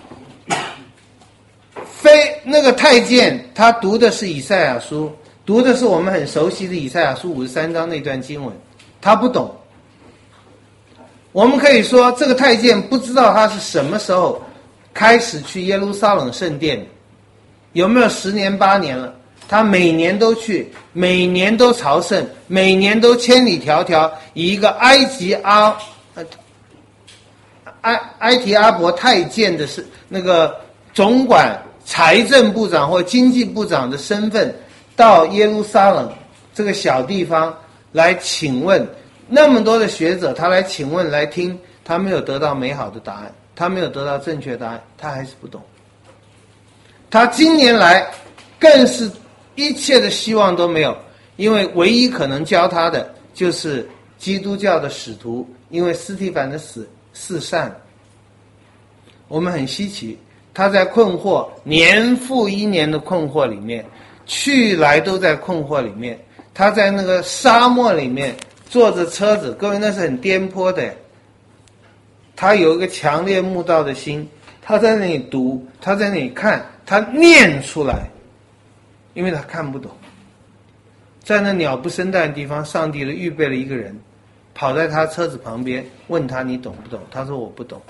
非那个太监，他读的是以赛亚书，读的是我们很熟悉的以赛亚书五十三章那段经文，他不懂。我们可以说，这个太监不知道他是什么时候开始去耶路撒冷圣殿，有没有十年八年了？他每年都去，每年都朝圣，每年都千里迢迢，以一个埃及阿呃埃埃提阿伯太监的是那个总管财政部长或经济部长的身份，到耶路撒冷这个小地方来请问。那么多的学者，他来请问来听，他没有得到美好的答案，他没有得到正确答案，他还是不懂。他今年来更是一切的希望都没有，因为唯一可能教他的就是基督教的使徒，因为司提反的死四散。我们很稀奇，他在困惑，年复一年的困惑里面，去来都在困惑里面，他在那个沙漠里面坐着车子，各位，那是很颠簸的。他有一个强烈慕道的心，他在那里读，他在那里看，他念出来，因为他看不懂。在那鸟不生蛋的地方，上帝预备了一个人，跑在他车子旁边，问他你懂不懂？他说我不懂。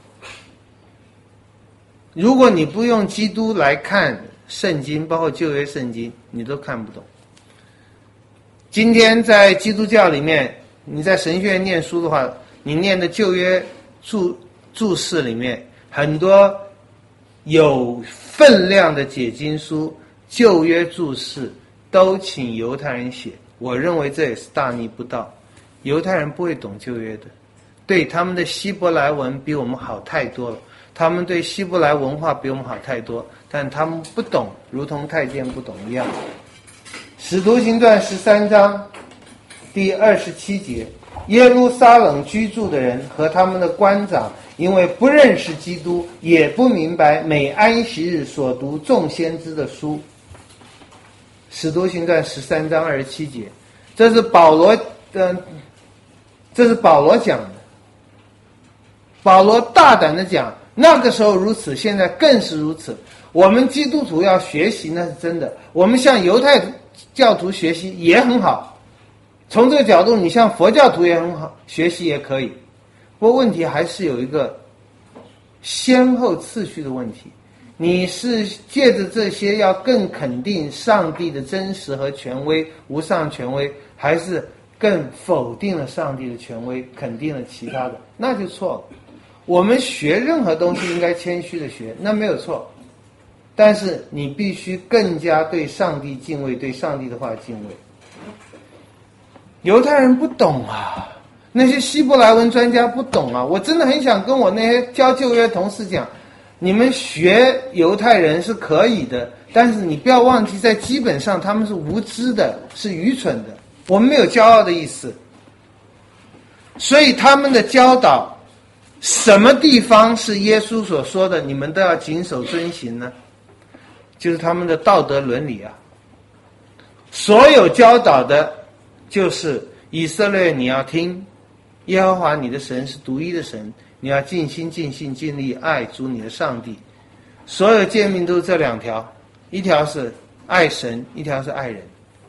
如果你不用基督来看圣经，包括旧约圣经，你都看不懂。今天在基督教里面，你在神学院念书的话，你念的旧约注注释里面，很多有分量的解经书、旧约注释都请犹太人写，我认为这也是大逆不道。犹太人不会懂旧约的，对，他们的希伯来文比我们好太多了，他们对希伯来文化比我们好太多，但他们不懂，如同太监不懂一样。使徒行传十三章第二十七节，耶路撒冷居住的人和他们的官长，因为不认识基督，也不明白每安息日所读众先知的书。使徒行传十三章二十七节，这是保罗的，这是保罗讲的。保罗大胆的讲，那个时候如此，现在更是如此。我们基督徒要学习，那是真的。我们向犹太教徒学习也很好，从这个角度，你向佛教徒也很好，学习也可以。不过问题还是有一个先后次序的问题。你是借着这些要更肯定上帝的真实和权威，无上权威，还是更否定了上帝的权威，肯定了其他的？那就错了。我们学任何东西应该谦虚的学，那没有错。但是你必须更加对上帝敬畏，对上帝的话敬畏。犹太人不懂啊，那些希伯来文专家不懂啊。我真的很想跟我那些教旧约同事讲，你们学犹太人是可以的，但是你不要忘记，在基本上他们是无知的，是愚蠢的。我们没有骄傲的意思，所以他们的教导，什么地方是耶稣所说的你们都要谨守遵行呢？就是他们的道德伦理啊。所有教导的就是以色列，你要听耶和华你的神是独一的神，你要尽心尽性尽力爱主你的上帝。所有诫命都是这两条，一条是爱神，一条是爱人。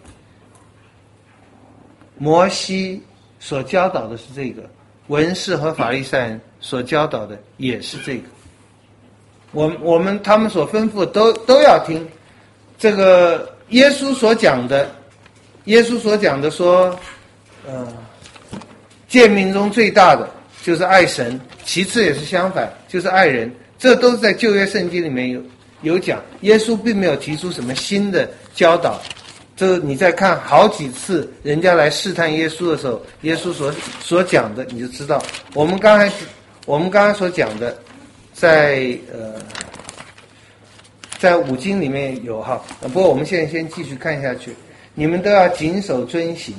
摩西所教导的是这个，文士和法利赛人所教导的也是这个。 我我们他们所吩咐的都都要听。这个耶稣所讲的，耶稣所讲的说，呃，诫命中最大的就是爱神，其次也是相反，就是爱人。这都是在旧约圣经里面有有讲，耶稣并没有提出什么新的教导。这你再看好几次人家来试探耶稣的时候，耶稣所所讲的你就知道。我们刚才我们刚才所讲的，在呃在五经里面有哈，不过我们现在先继续看下去。你们都要谨守遵行，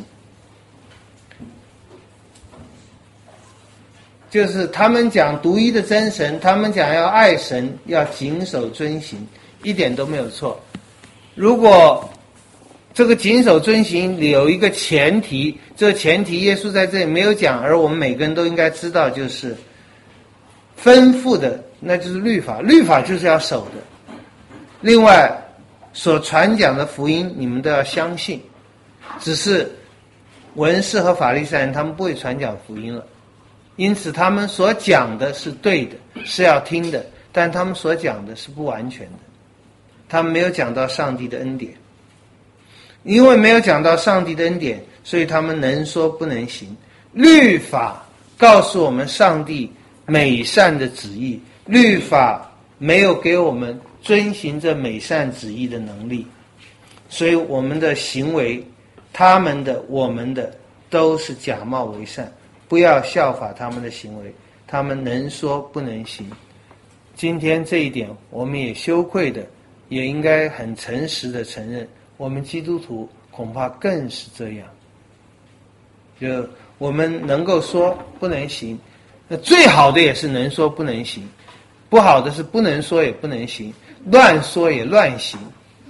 就是他们讲独一的真神，他们讲要爱神，要谨守遵行，一点都没有错。如果这个谨守遵行里有一个前提，这个前提耶稣在这里没有讲，而我们每个人都应该知道，就是吩咐的，那就是律法，律法就是要守的。另外所传讲的福音你们都要相信，只是文士和法利赛人他们不会传讲福音了，因此他们所讲的是对的，是要听的，但他们所讲的是不完全的，他们没有讲到上帝的恩典。因为没有讲到上帝的恩典，所以他们能说不能行。律法告诉我们上帝美善的旨意，律法没有给我们遵行这美善旨意的能力，所以我们的行为，他们的我们的都是假冒为善，不要效法他们的行为，他们能说不能行。今天这一点我们也羞愧的，也应该很诚实的承认，我们基督徒恐怕更是这样，就我们能够说不能行，那最好的也是能说不能行，不好的是不能说也不能行，乱说也乱行。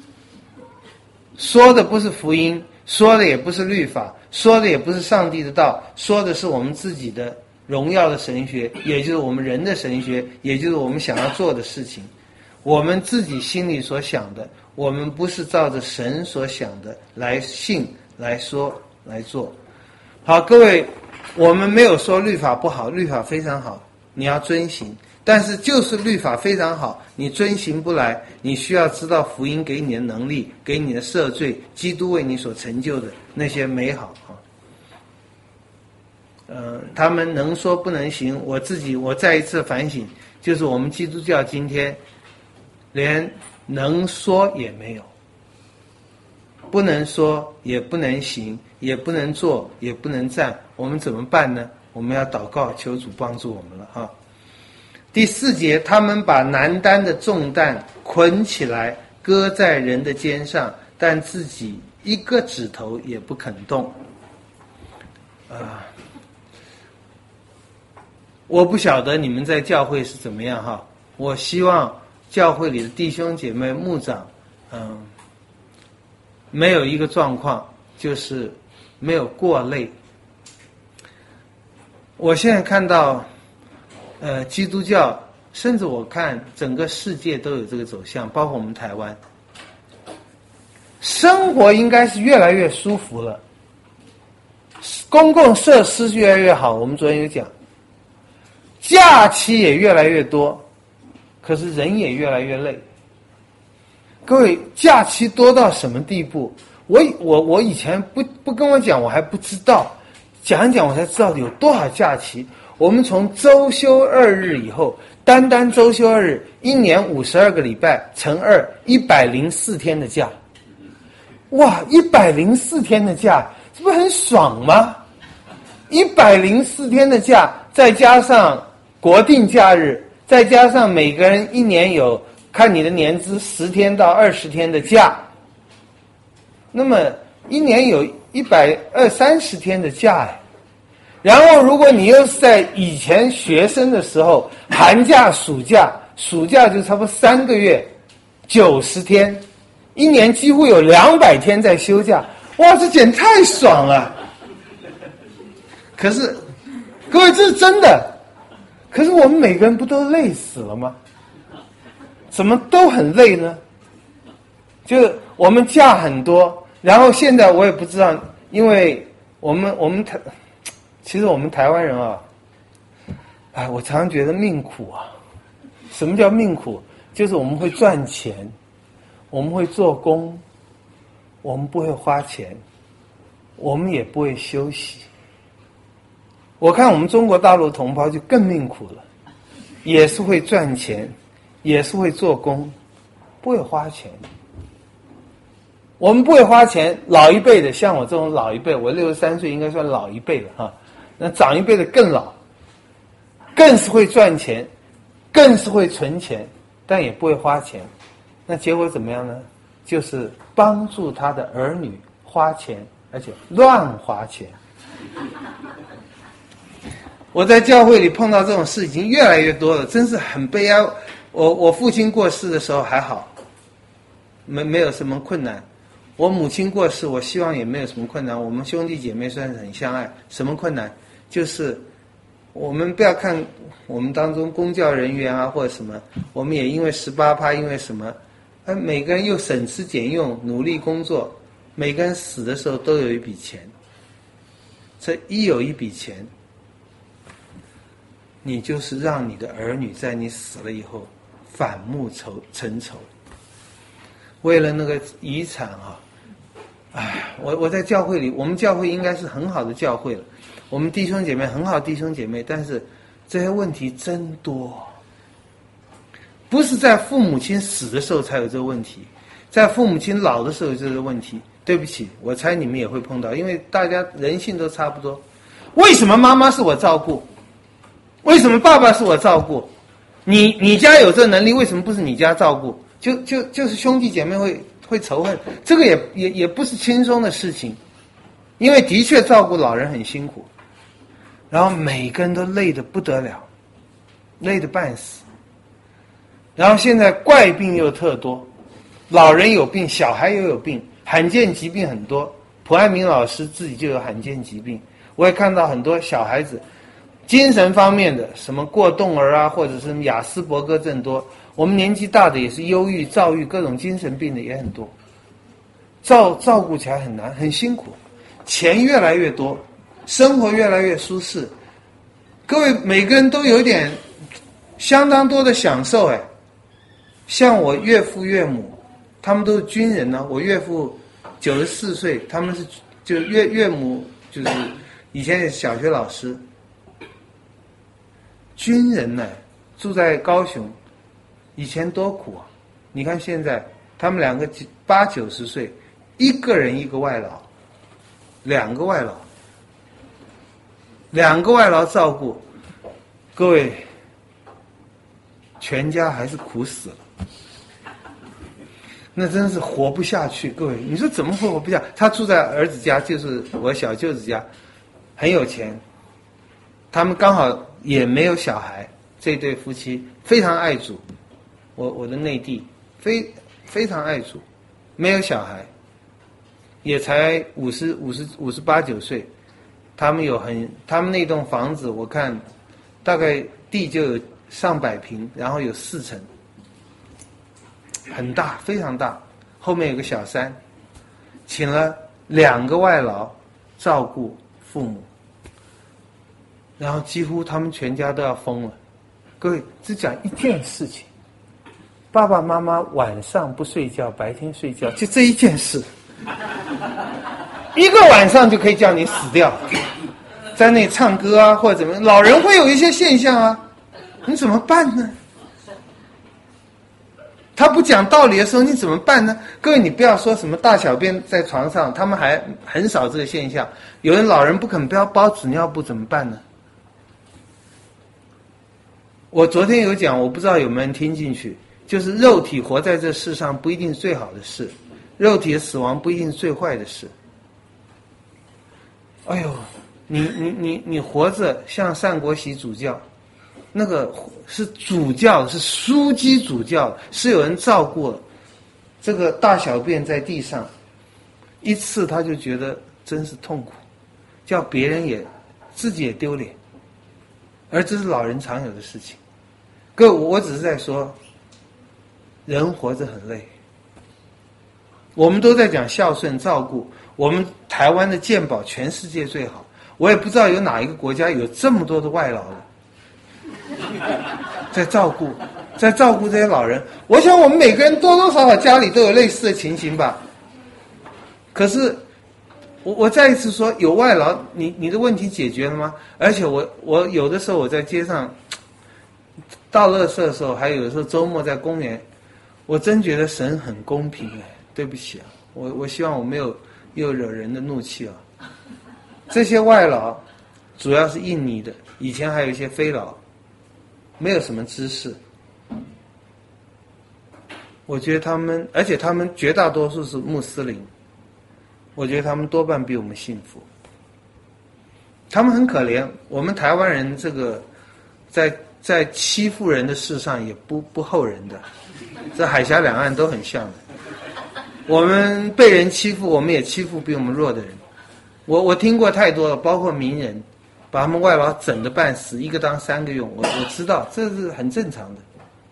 说的不是福音，说的也不是律法，说的也不是上帝的道，说的是我们自己的荣耀的神学，也就是我们人的神学，也就是我们想要做的事情，我们自己心里所想的，我们不是照着神所想的来信来说来做。好，各位，我们没有说律法不好，律法非常好，你要遵行，但是就是律法非常好，你遵行不来，你需要知道福音给你的能力，给你的赦罪，基督为你所成就的那些美好啊。呃，他们能说不能行，我自己我再一次反省，就是我们基督教今天连能说也没有，不能说也不能行，也不能坐也不能站，我们怎么办呢？我们要祷告求主帮助我们了哈。第四节，他们把难担的重担捆起来，搁在人的肩上，但自己一个指头也不肯动。啊、呃，我不晓得你们在教会是怎么样哈，我希望教会里的弟兄姐妹牧长，嗯，没有一个状况就是没有过累。我现在看到呃，基督教，甚至我看整个世界都有这个走向，包括我们台湾，生活应该是越来越舒服了，公共设施越来越好，我们昨天有讲，假期也越来越多，可是人也越来越累。各位，假期多到什么地步？我我我以前不不跟我讲，我还不知道，讲一讲我才知道有多少假期。我们从周休二日以后，单单周休二日，一年五十二个礼拜乘二，一百零四天的假。哇，一百零四天的假，这不很爽吗？一百零四天的假，再加上国定假日，再加上每个人一年有看你的年资十天到二十天的假，那么一年有一百二三十天的假哎。然后如果你又是在以前学生的时候，寒假暑假暑假就差不多三个月九十天，一年几乎有两百天在休假，哇，这简直太爽了。可是各位，这是真的，可是我们每个人不都累死了吗？怎么都很累呢？就我们假很多，然后现在我也不知道，因为我们我们台其实我们台湾人啊，哎，我常常觉得命苦啊。什么叫命苦？ 就是我们会赚钱，我们会做工，我们不会花钱，我们也不会休息。我看我们中国大陆同胞就更命苦了，也是会赚钱，也是会做工，不会花钱。我们不会花钱，老一辈的像我这种老一辈，我六十三岁应该算老一辈了哈。那长一辈的更老，更是会赚钱，更是会存钱，但也不会花钱。那结果怎么样呢？就是帮助他的儿女花钱，而且乱花钱。我在教会里碰到这种事已经越来越多了，真是很悲哀。我我父亲过世的时候还好，没没有什么困难。我母亲过世，我希望也没有什么困难。我们兄弟姐妹算是很相爱。什么困难？就是我们不要看我们当中公教人员啊或者什么，我们也因为十八趴，因为什么，而每个人又省吃俭用，努力工作，每个人死的时候都有一笔钱。这一有一笔钱，你就是让你的儿女在你死了以后反目仇成仇，为了那个遗产啊！哎，我我在教会里，我们教会应该是很好的教会了，我们弟兄姐妹很好弟兄姐妹，但是这些问题真多，不是在父母亲死的时候才有这个问题，在父母亲老的时候有这个问题。对不起，我猜你们也会碰到，因为大家人性都差不多。为什么妈妈是我照顾？为什么爸爸是我照顾？你你家有这能力，为什么不是你家照顾？就就就是兄弟姐妹会会仇恨，这个也也也不是轻松的事情，因为的确照顾老人很辛苦，然后每个人都累得不得了，累得半死，然后现在怪病又特多，老人有病，小孩又有病，罕见疾病很多。蒲爱明老师自己就有罕见疾病，我也看到很多小孩子精神方面的什么过动儿啊，或者是亚斯伯格症多。我们年纪大的也是忧郁、躁郁，各种精神病的也很多，照照顾起来很难，很辛苦。钱越来越多，生活越来越舒适，各位每个人都有点相当多的享受哎。像我岳父岳母，他们都是军人呢。我岳父九十四岁，他们是就岳岳母就是以前是小学老师，军人呢，住在高雄，以前多苦啊！你看现在他们两个八九十岁，一个人一个外劳，两个外劳，两个外劳照顾，各位，全家还是苦死了。那真是活不下去，各位，你说怎么会活不下？他住在儿子家，就是我小舅子家，很有钱，他们刚好也没有小孩，这对夫妻非常爱主，我我的内弟非非常爱主，没有小孩，也才五十五十五十八九岁，他们有很他们那栋房子，我看大概地就有上百平，然后有四层。很大，非常大，后面有个小山，请了两个外劳照顾父母，然后几乎他们全家都要疯了。各位，只讲一件事情，爸爸妈妈晚上不睡觉，白天睡觉，就这一件事，一个晚上就可以叫你死掉，在那里唱歌啊或者怎么样，老人会有一些现象啊，你怎么办呢？他不讲道理的时候你怎么办呢？各位，你不要说什么大小便在床上，他们还很少这个现象。有人老人不肯不要包纸尿布怎么办呢？我昨天有讲，我不知道有没有人听进去，就是肉体活在这世上不一定是最好的事，肉体的死亡不一定是最坏的事。哎呦，你你你你活着像单国璽主教，那个是主教，是枢机主教，是有人照顾了。这个大小便在地上，一次他就觉得真是痛苦，叫别人也自己也丢脸，而这是老人常有的事情。各位，我只是在说，人活着很累。我们都在讲孝顺照顾，我们台湾的健保全世界最好，我也不知道有哪一个国家有这么多的外劳了。在照顾， 在照顾这些老人。我想我们每个人多多少少家里都有类似的情形吧。可是我我再一次说，有外劳，你你的问题解决了吗？而且我我有的时候我在街上倒垃圾的时候，还有的时候周末在公园，我真觉得神很公平哎，对不起啊，我我希望我没有又惹人的怒气啊。这些外劳主要是印尼的，以前还有一些非劳，没有什么知识。我觉得他们，而且他们绝大多数是穆斯林，我觉得他们多半比我们幸福。他们很可怜，我们台湾人这个在在欺负人的事上也不不后人的，这海峡两岸都很像的。我们被人欺负，我们也欺负比我们弱的人。我我听过太多了，包括名人把他们外劳整得半死，一个当三个用，我我知道这是很正常的，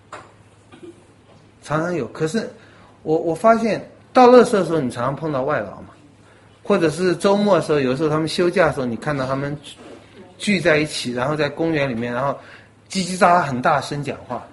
常常有。可是我我发现到垃圾的时候，你常常碰到外劳嘛，或者是周末的时候，有时候他们休假的时候，你看到他们聚在一起，然后在公园里面，然后叽叽喳喳很大声讲话。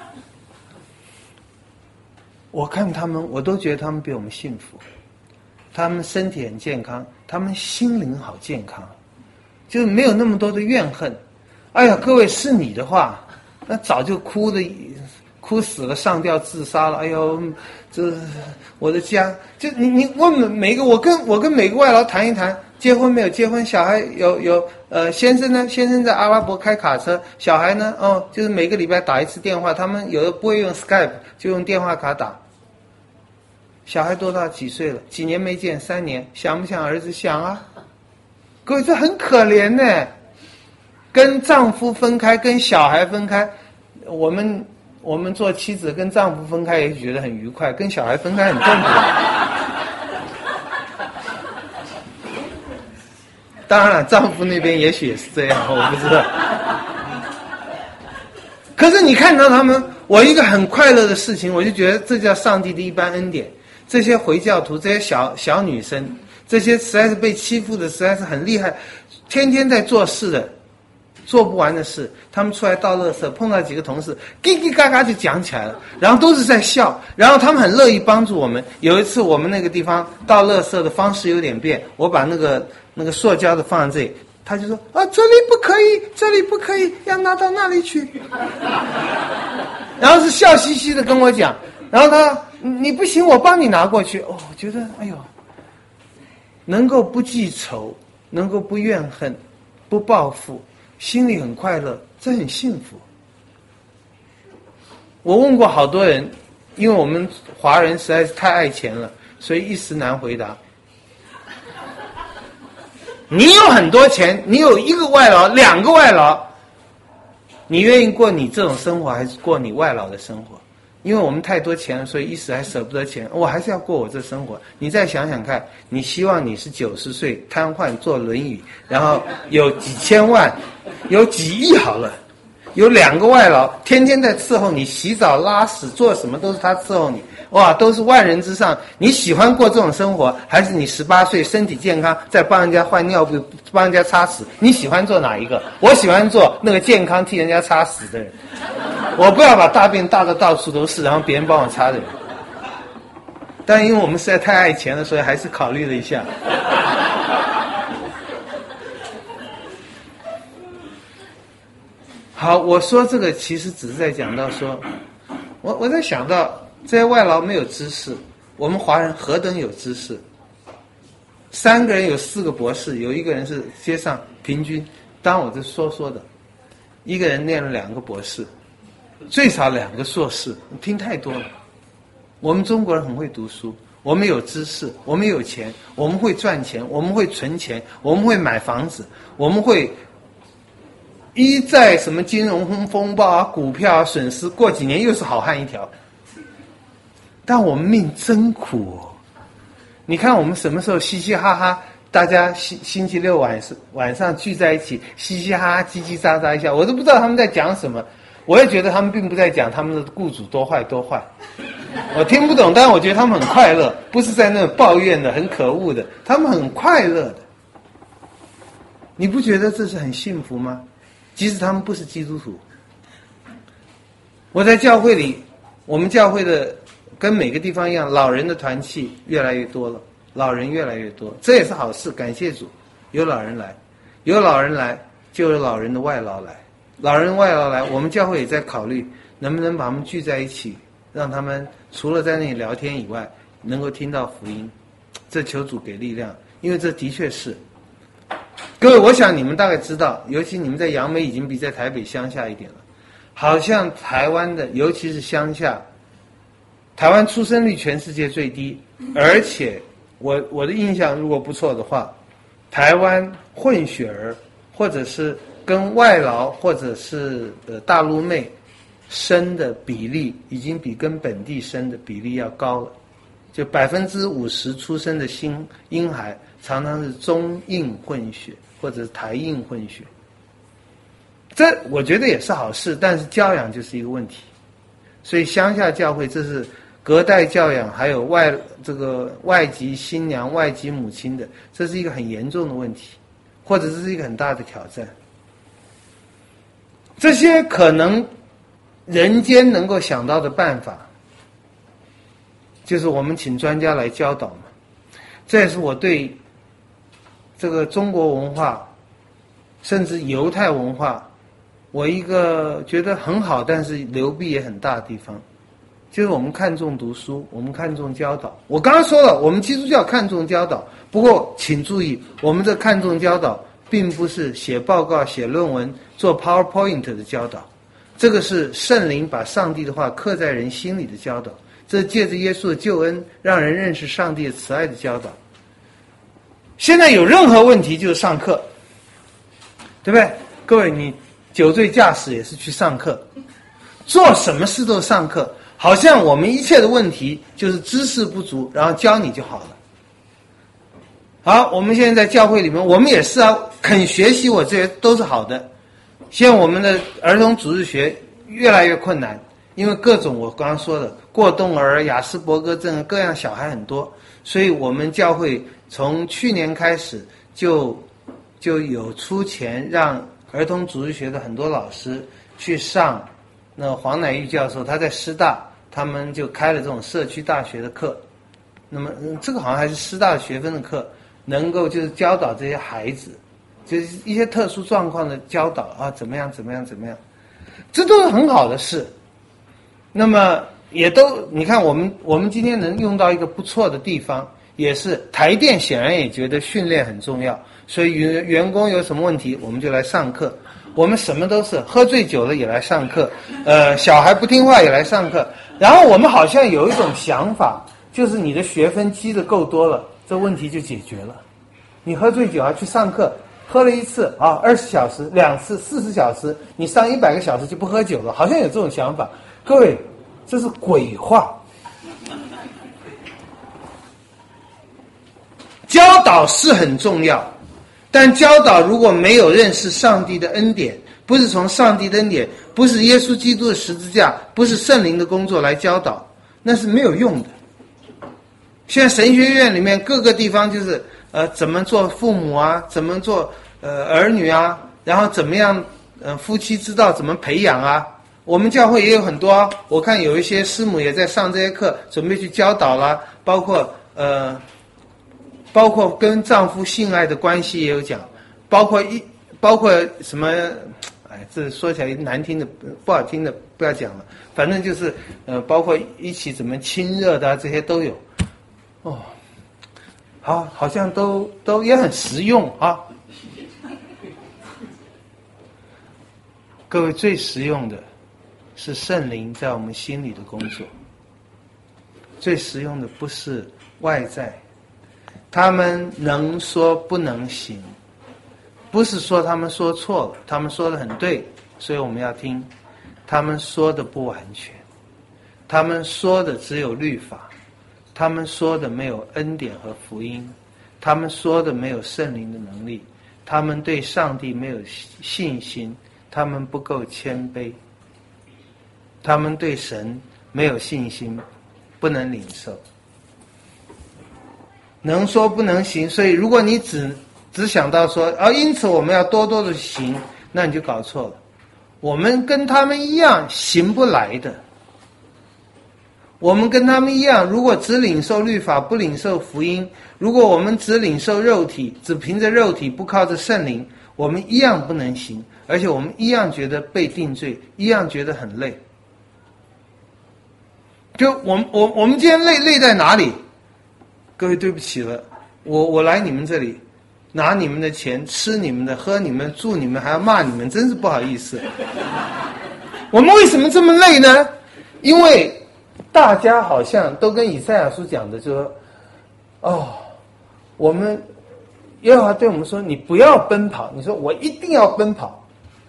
我看他们，我都觉得他们比我们幸福，他们身体很健康，他们心灵好健康，就是没有那么多的怨恨。哎呀，各位是你的话，那早就哭的哭死了，上吊自杀了。哎呦，这我的家，就你你问每个，我跟我跟每个外劳谈一谈，结婚没有结婚，小孩有有呃先生呢，先生在阿拉伯开卡车，小孩呢哦就是每个礼拜打一次电话，他们有的不会用 Skype 就用电话卡打。小孩多大？几岁了？几年没见？三年。想不想儿子？想啊。各位，这很可怜呢。跟丈夫分开，跟小孩分开，我们我们做妻子跟丈夫分开也觉得很愉快，跟小孩分开很痛苦。当然了，丈夫那边也许也是这样，我不知道。可是你看到他们，我一个很快乐的事情，我就觉得这叫上帝的一般恩典。这些回教徒，这些小小女生，这些实在是被欺负的，实在是很厉害，天天在做事的，做不完的事。他们出来倒垃圾，碰到几个同事，叽叽嘎嘎就讲起来了，然后都是在笑，然后他们很乐意帮助我们。有一次我们那个地方倒垃圾的方式有点变，我把那个那个塑胶的放在这里，他就说啊，这里不可以，这里不可以，要拿到那里去。然后是笑嘻嘻的跟我讲，然后他你不行，我帮你拿过去。哦，我觉得哎呦，能够不记仇，能够不怨恨，不报复，心里很快乐，这很幸福。我问过好多人，因为我们华人实在是太爱钱了，所以一时难回答。你有很多钱，你有一个外劳，两个外劳，你愿意过你这种生活，还是过你外劳的生活？因为我们太多钱了，所以一时还舍不得钱，我还是要过我这生活。你再想想看，你希望你是九十岁瘫痪坐轮椅，然后有几千万，有几亿好了，有两个外劳天天在伺候你，洗澡拉屎做什么都是他伺候你，哇，都是万人之上。你喜欢过这种生活，还是你十八岁身体健康在帮人家换尿布帮人家擦屎？你喜欢做哪一个？我喜欢做那个健康替人家擦屎的人，我不要把大便大的到处都是，然后别人帮我擦的人。但因为我们实在太爱钱了，所以还是考虑了一下。好，我说这个其实只是在讲到说，我我在想到这些外劳没有知识，我们华人何等有知识。三个人有四个博士，有一个人是街上平均，当然我这说说的，一个人念了两个博士，最少两个硕士，听太多了。我们中国人很会读书，我们有知识，我们有钱，我们会赚钱，我们会存钱，我们会买房子，我们会一在什么金融风暴啊、股票啊损失，过几年又是好汉一条。但我们命真苦哦！你看我们什么时候嘻嘻哈哈，大家星星期六晚上晚上聚在一起，嘻嘻哈哈、叽叽喳喳一下，我都不知道他们在讲什么。我也觉得他们并不在讲他们的雇主多坏多坏，我听不懂，但是我觉得他们很快乐，不是在那抱怨的、很可恶的，他们很快乐的。你不觉得这是很幸福吗？即使他们不是基督徒， 我在教会里，我们教会的跟每个地方一样，老人的团契越来越多了，老人越来越多，这也是好事，感谢主，有老人来，有老人来就有老人的外劳来，老人外劳来，我们教会也在考虑能不能把他们聚在一起，让他们除了在那里聊天以外，能够听到福音。这求主给力量，因为这的确是。各位，我想你们大概知道，尤其你们在杨梅已经比在台北乡下一点了。好像台湾的，尤其是乡下，台湾出生率全世界最低，而且我我的印象如果不错的话，台湾混血儿或者是跟外劳或者是呃大陆妹生的比例，已经比跟本地生的比例要高了。就百分之五十出生的新婴孩常常是中印混血或者是台印混血，这我觉得也是好事，但是教养就是一个问题。所以乡下教会这是隔代教养，还有外这个外籍新娘、外籍母亲的，这是一个很严重的问题，或者这是一个很大的挑战。这些可能人间能够想到的办法，就是我们请专家来教导嘛。这也是我对这个中国文化，甚至犹太文化，我一个觉得很好，但是流弊也很大的地方，就是我们看重读书，我们看重教导。我刚刚说了，我们基督教看重教导，不过请注意，我们这看重教导，并不是写报告、写论文、做 PowerPoint 的教导，这个是圣灵把上帝的话刻在人心里的教导。这借着耶稣的救恩，让人认识上帝的慈爱的教导。现在有任何问题就是上课，对不对？各位，你酒醉驾驶也是去上课，做什么事都上课，好像我们一切的问题就是知识不足，然后教你就好了。好，我们现在在教会里面，我们也是啊，肯学习，我这些都是好的。现在我们的儿童主日学越来越困难，因为各种我刚刚说的过动儿、亚斯伯格症各样小孩很多，所以我们教会从去年开始就就有出钱让儿童主日学的很多老师去上。那黄乃玉教授他在师大，他们就开了这种社区大学的课。那么这个好像还是师大学分的课，能够就是教导这些孩子，就是一些特殊状况的教导啊，怎么样怎么样怎么样，这都是很好的事。那么也都你看，我们我们今天能用到一个不错的地方，也是台电显然也觉得训练很重要，所以员员工有什么问题，我们就来上课。我们什么都是，喝醉酒了也来上课，呃，小孩不听话也来上课。然后我们好像有一种想法，就是你的学分积得够多了，这问题就解决了。你喝醉酒要去上课，喝了一次啊，二十小时，两次四十小时，你上一百个小时就不喝酒了，好像有这种想法。各位，这是鬼话。教导是很重要，但教导如果没有认识上帝的恩典，不是从上帝的恩典，不是耶稣基督的十字架，不是圣灵的工作来教导，那是没有用的。现在神学院里面各个地方就是呃怎么做父母啊，怎么做呃儿女啊，然后怎么样呃夫妻之道怎么培养啊。我们教会也有很多啊，我看有一些师母也在上这些课，准备去教导啦，包括呃包括跟丈夫性爱的关系也有讲，包括一包括什么，哎，这说起来难听的不好听的不要讲了，反正就是呃包括一起怎么亲热的啊，这些都有。哦，好，好像都都也很实用啊。各位，最实用的是圣灵在我们心里的工作，最实用的不是外在。他们能说不能行，不是说他们说错了，他们说的很对，所以我们要听。他们说的不完全，他们说的只有律法，他们说的没有恩典和福音，他们说的没有圣灵的能力，他们对上帝没有信心，他们不够谦卑，他们对神没有信心，不能领受。能说不能行，所以如果你只只想到说，啊，因此我们要多多的行，那你就搞错了。 我们跟他们一样行不来的。我们跟他们一样，如果只领受律法不领受福音，如果我们只领受肉体，只凭着肉体不靠着圣灵，我们一样不能行，而且我们一样觉得被定罪，一样觉得很累。就我们我我们今天累累在哪里？各位对不起了，我我来你们这里拿你们的钱，吃你们的，喝你们，住你们，还要骂你们，真是不好意思。我们为什么这么累呢？因为大家好像都跟以赛亚书讲的就说，哦，我们耶和华对我们说，你不要奔跑，你说我一定要奔跑，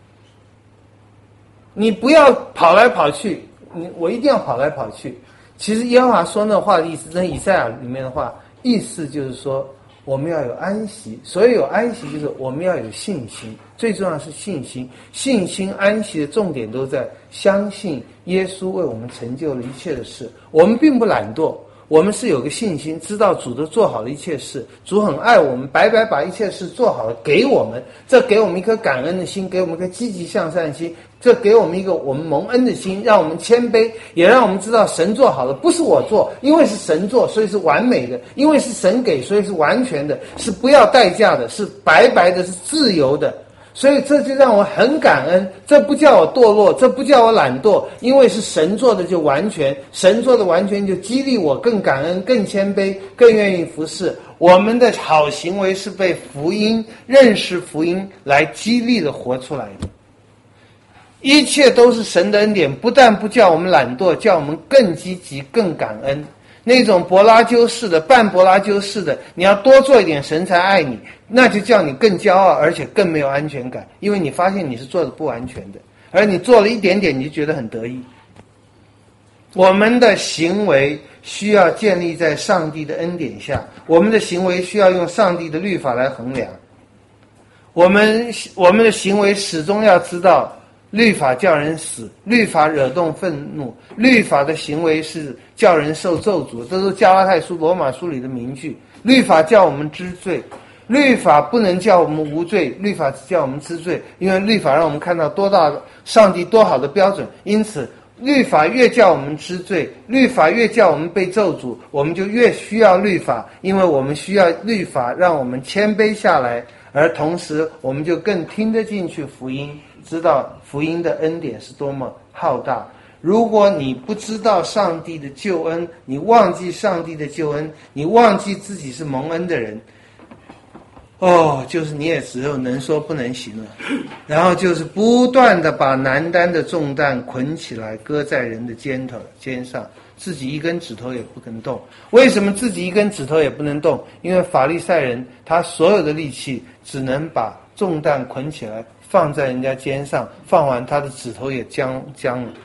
你不要跑来跑去，你我一定要跑来跑去。其实耶和华说那话的意思，那以赛亚里面的话意思就是说，我们要有安息。所以有安息就是我们要有信心，最重要的是信心。信心安息的重点都在相信耶稣为我们成就了一切的事。我们并不懒惰，我们是有个信心，知道主都做好了一切事，主很爱我们，白白把一切事做好了给我们，这给我们一颗感恩的心，给我们一颗积极向善的心，这给我们一个我们蒙恩的心，让我们谦卑，也让我们知道神做好了，不是我做，因为是神做，所以是完美的，因为是神给，所以是完全的，是不要代价的，是白白的，是自由的。所以这就让我很感恩，这不叫我堕落，这不叫我懒惰，因为是神做的就完全，神做的完全就激励我更感恩，更谦卑，更愿意服侍。我们的好行为是被福音，认识福音来激励的活出来的。一切都是神的恩典，不但不叫我们懒惰，叫我们更积极，更感恩。那种柏拉修式的，半柏拉修式的，你要多做一点，神才爱你，那就叫你更骄傲，而且更没有安全感，因为你发现你是做的不完全的，而你做了一点点，你就觉得很得意。我们的行为需要建立在上帝的恩典下，我们的行为需要用上帝的律法来衡量。我们我们的行为始终要知道，律法叫人死，律法惹动愤怒，律法的行为是叫人受咒诅，这都是加拉太书、罗马书里的名句。律法叫我们知罪，律法不能叫我们无罪，律法只叫我们知罪，因为律法让我们看到多大上帝多好的标准。因此律法越叫我们知罪，律法越叫我们被咒诅，我们就越需要律法，因为我们需要律法让我们谦卑下来，而同时我们就更听得进去福音，知道福音的恩典是多么浩大。如果你不知道上帝的救恩，你忘记上帝的救恩，你忘记自己是蒙恩的人，哦，就是你也只有能说不能行了。然后就是不断的把难担的重担捆起来，搁在人的肩头肩上，自己一根指头也不肯动。为什么自己一根指头也不能动？因为法利赛人他所有的力气只能把重担捆起来放在人家肩上，放完他的指头也僵僵了。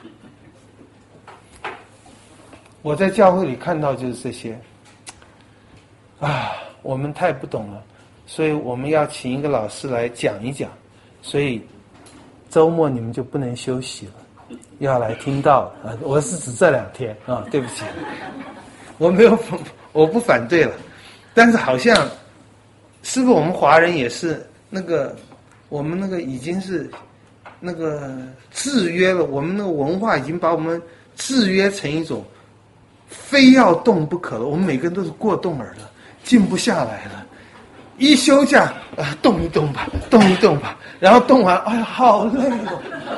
我在教会里看到就是这些啊，我们太不懂了，所以我们要请一个老师来讲一讲，所以周末你们就不能休息了，要来听到啊！我是指这两天啊，对不起，我没有，我不反对了，但是好像是不是我们华人也是那个，我们那个已经是那个制约了，我们那个文化已经把我们制约成一种非要动不可了，我们每个人都是过动儿了，静不下来了。一休假啊、呃，动一动吧，动一动吧，然后动完，哎呀，好累哦。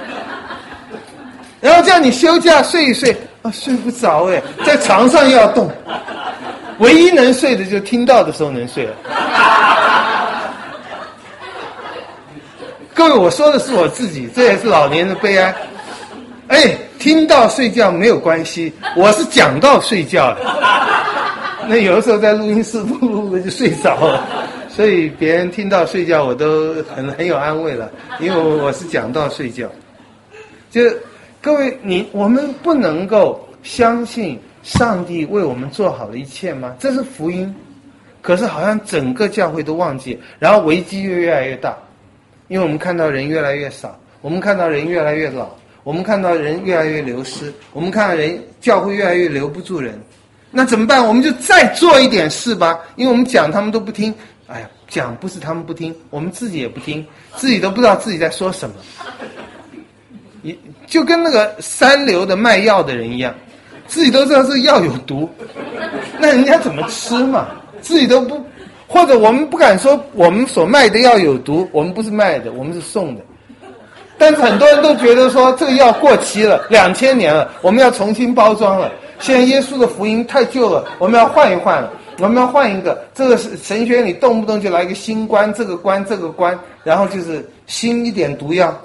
然后叫你休假睡一睡，啊，睡不着哎，在床上又要动，唯一能睡的就听到的时候能睡了。各位，我说的是我自己，这也是老年的悲哀。哎，听到睡觉没有关系，我是讲到睡觉的。那有的时候在录音室录录就睡着了，所以别人听到睡觉我都很很有安慰了，因为我是讲到睡觉。就各位，你我们不能够相信上帝为我们做好了一切吗？这是福音，可是好像整个教会都忘记，然后危机越越来越大，因为我们看到人越来越少，我们看到人越来越老，我们看到人越来越流失，我们看到人教会越来越留不住人，那怎么办？我们就再做一点事吧，因为我们讲他们都不听。哎呀，讲不是他们不听，我们自己也不听，自己都不知道自己在说什么。 就跟那个三流的卖药的人一样，自己都知道这个药有毒，那人家怎么吃嘛？自己都不，或者我们不敢说我们所卖的药有毒，我们不是卖的，我们是送的。但是很多人都觉得说这个药过期了，两千年了，我们要重新包装了。现在耶稣的福音太旧了，我们要换一换了，我们要换一个。这个是神学里动不动就来一个新冠，这个冠这个冠，然后就是新一点毒药。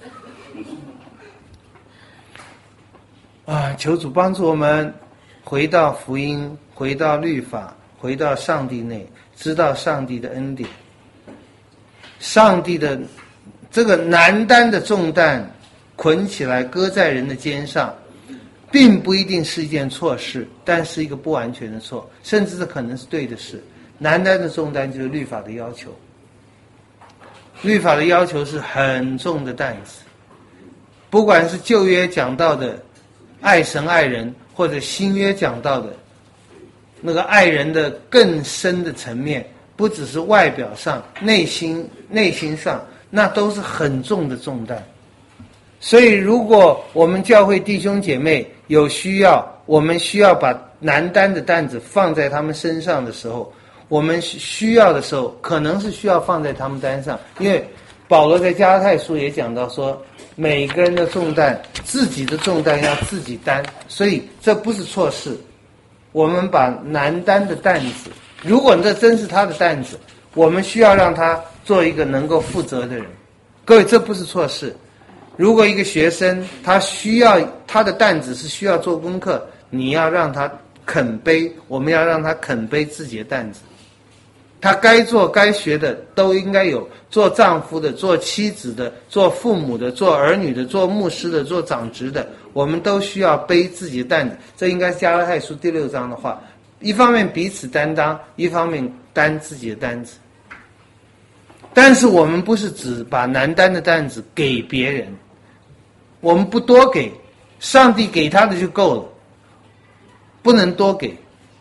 啊，求主帮助我们回到福音，回到律法，回到上帝内，知道上帝的恩典，上帝的这个难担的重担捆起来搁在人的肩上，并不一定是一件错事，但是一个不完全的错，甚至这可能是对的事。难担的重担就是律法的要求，律法的要求是很重的担子，不管是旧约讲到的爱神爱人，或者新约讲到的那个爱人的更深的层面，不只是外表上，内心内心上，那都是很重的重担。所以如果我们教会弟兄姐妹有需要，我们需要把难担的担子放在他们身上的时候，我们需要的时候可能是需要放在他们担上，因为保罗在加拉太书也讲到说，每个人的重担，自己的重担要自己担，所以这不是错事。我们把难担的担子，如果这真是他的担子，我们需要让他做一个能够负责的人。各位，这不是错事。如果一个学生他需要他的担子是需要做功课，你要让他肯背，我们要让他肯背自己的担子。他该做该学的都应该有，做丈夫的，做妻子的，做父母的，做儿女的，做牧师的，做长职的，我们都需要背自己的担子。这应该是加拉太书第六章的话，一方面彼此担当，一方面担自己的担子。但是我们不是只把难担的担子给别人，我们不多给，上帝给他的就够了，不能多给。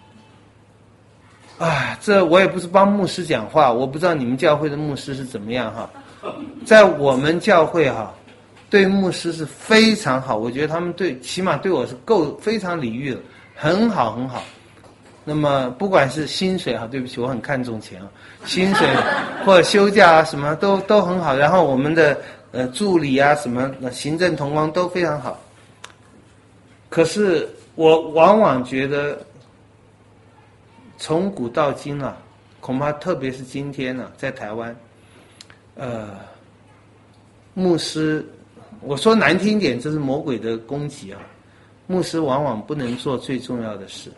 啊，这我也不是帮牧师讲话，我不知道你们教会的牧师是怎么样哈。在我们教会哈，对牧师是非常好，我觉得他们对起码对我是够非常礼遇的，很好很好。那么不管是薪水哈，对不起，我很看重钱啊，薪水或者休假啊什么都都很好，然后我们的呃助理啊什么行政同工都非常好。可是我往往觉得从古到今啊，恐怕特别是今天呢、啊，在台湾，呃，牧师，我说难听点，这是魔鬼的攻击啊。牧师往往不能做最重要的事。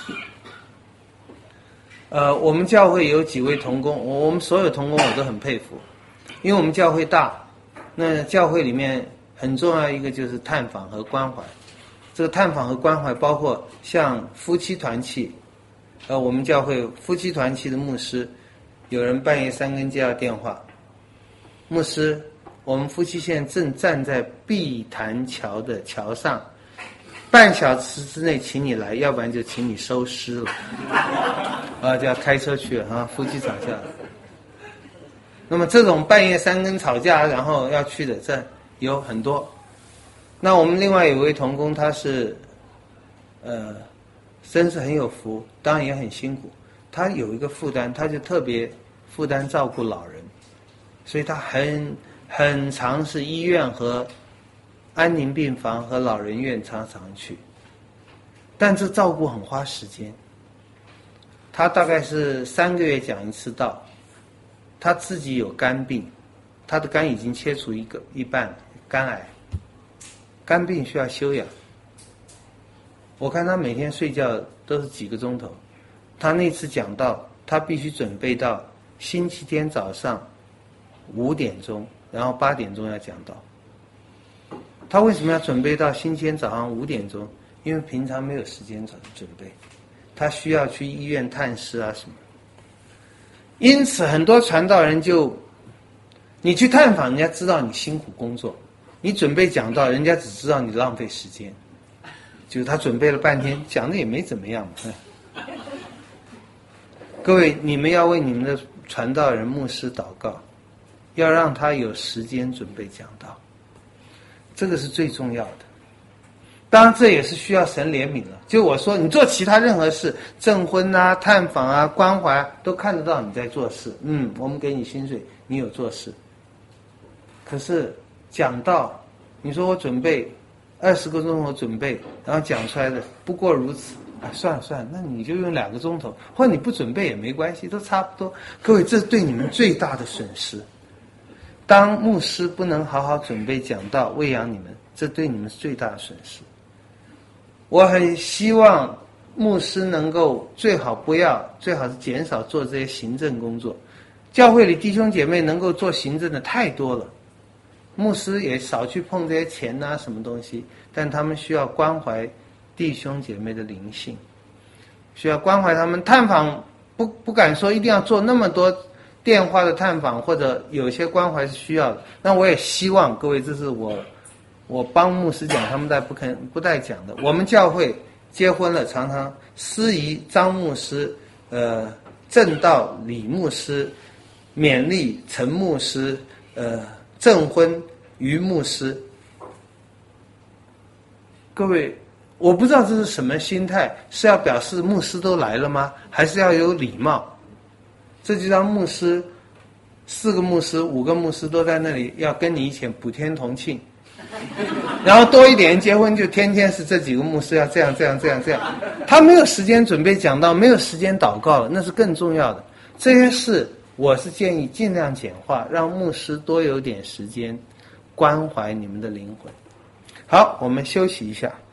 呃，我们教会有几位同工，我们所有同工我都很佩服，因为我们教会大，那教会里面很重要一个就是探访和关怀。这个探访和关怀包括像夫妻团契。呃，我们教会夫妻团契的牧师，有人半夜三更接到电话，牧师，我们夫妻现在正站在碧潭桥的桥上，半小时之内请你来，要不然就请你收尸了。啊，就要开车去了啊，夫妻吵架。那么这种半夜三更吵架，然后要去的，这有很多。那我们另外有位同工，他是，呃。真是很有福，当然也很辛苦。他有一个负担，他就特别负担照顾老人，所以他很很常是医院和安宁病房和老人院常常去。但这照顾很花时间。他大概是三个月讲一次道，他自己有肝病，他的肝已经切除一个一半，肝癌，肝病需要休养。我看他每天睡觉都是几个钟头，他那次讲到，他必须准备到星期天早上五点钟，然后八点钟要讲到。他为什么要准备到星期天早上五点钟？因为平常没有时间准备，他需要去医院探视啊什么。因此，很多传道人就，你去探访，人家知道你辛苦工作；你准备讲道，人家只知道你浪费时间。就是他准备了半天，讲的也没怎么样嘛。各位，你们要为你们的传道人、牧师祷告，要让他有时间准备讲道。 这个是最重要的。当然这也是需要神怜悯了，就我说你做其他任何事，证婚啊、探访啊、关怀啊，都看得到你在做事，嗯，我们给你薪水，你有做事。可是讲到你说我准备二十个钟头准备，然后讲出来的不过如此啊，算了算了，那你就用两个钟头，或者你不准备也没关系，都差不多。各位，这对你们最大的损失。当牧师不能好好准备讲道喂养你们，这对你们是最大的损失。我很希望牧师能够最好不要，最好是减少做这些行政工作。教会里弟兄姐妹能够做行政的太多了，牧师也少去碰这些钱啊什么东西，但他们需要关怀弟兄姐妹的灵性，需要关怀他们。探访不不敢说一定要做那么多电话的探访，或者有些关怀是需要的。那我也希望各位，这是我我帮牧师讲，他们在不肯不带讲的。我们教会结婚了，常常司仪张牧师、呃正道李牧师、勉励陈牧师、呃证婚于牧师。各位，我不知道这是什么心态，是要表示牧师都来了吗？还是要有礼貌？这就让牧师四个牧师五个牧师都在那里要跟你一起普天同庆，然后多一点人结婚就天天是这几个牧师要这样这样这样这样，他没有时间准备讲道，没有时间祷告了，那是更重要的。这些事我是建议尽量简化，让牧师多有点时间关怀你们的灵魂。好，我们休息一下。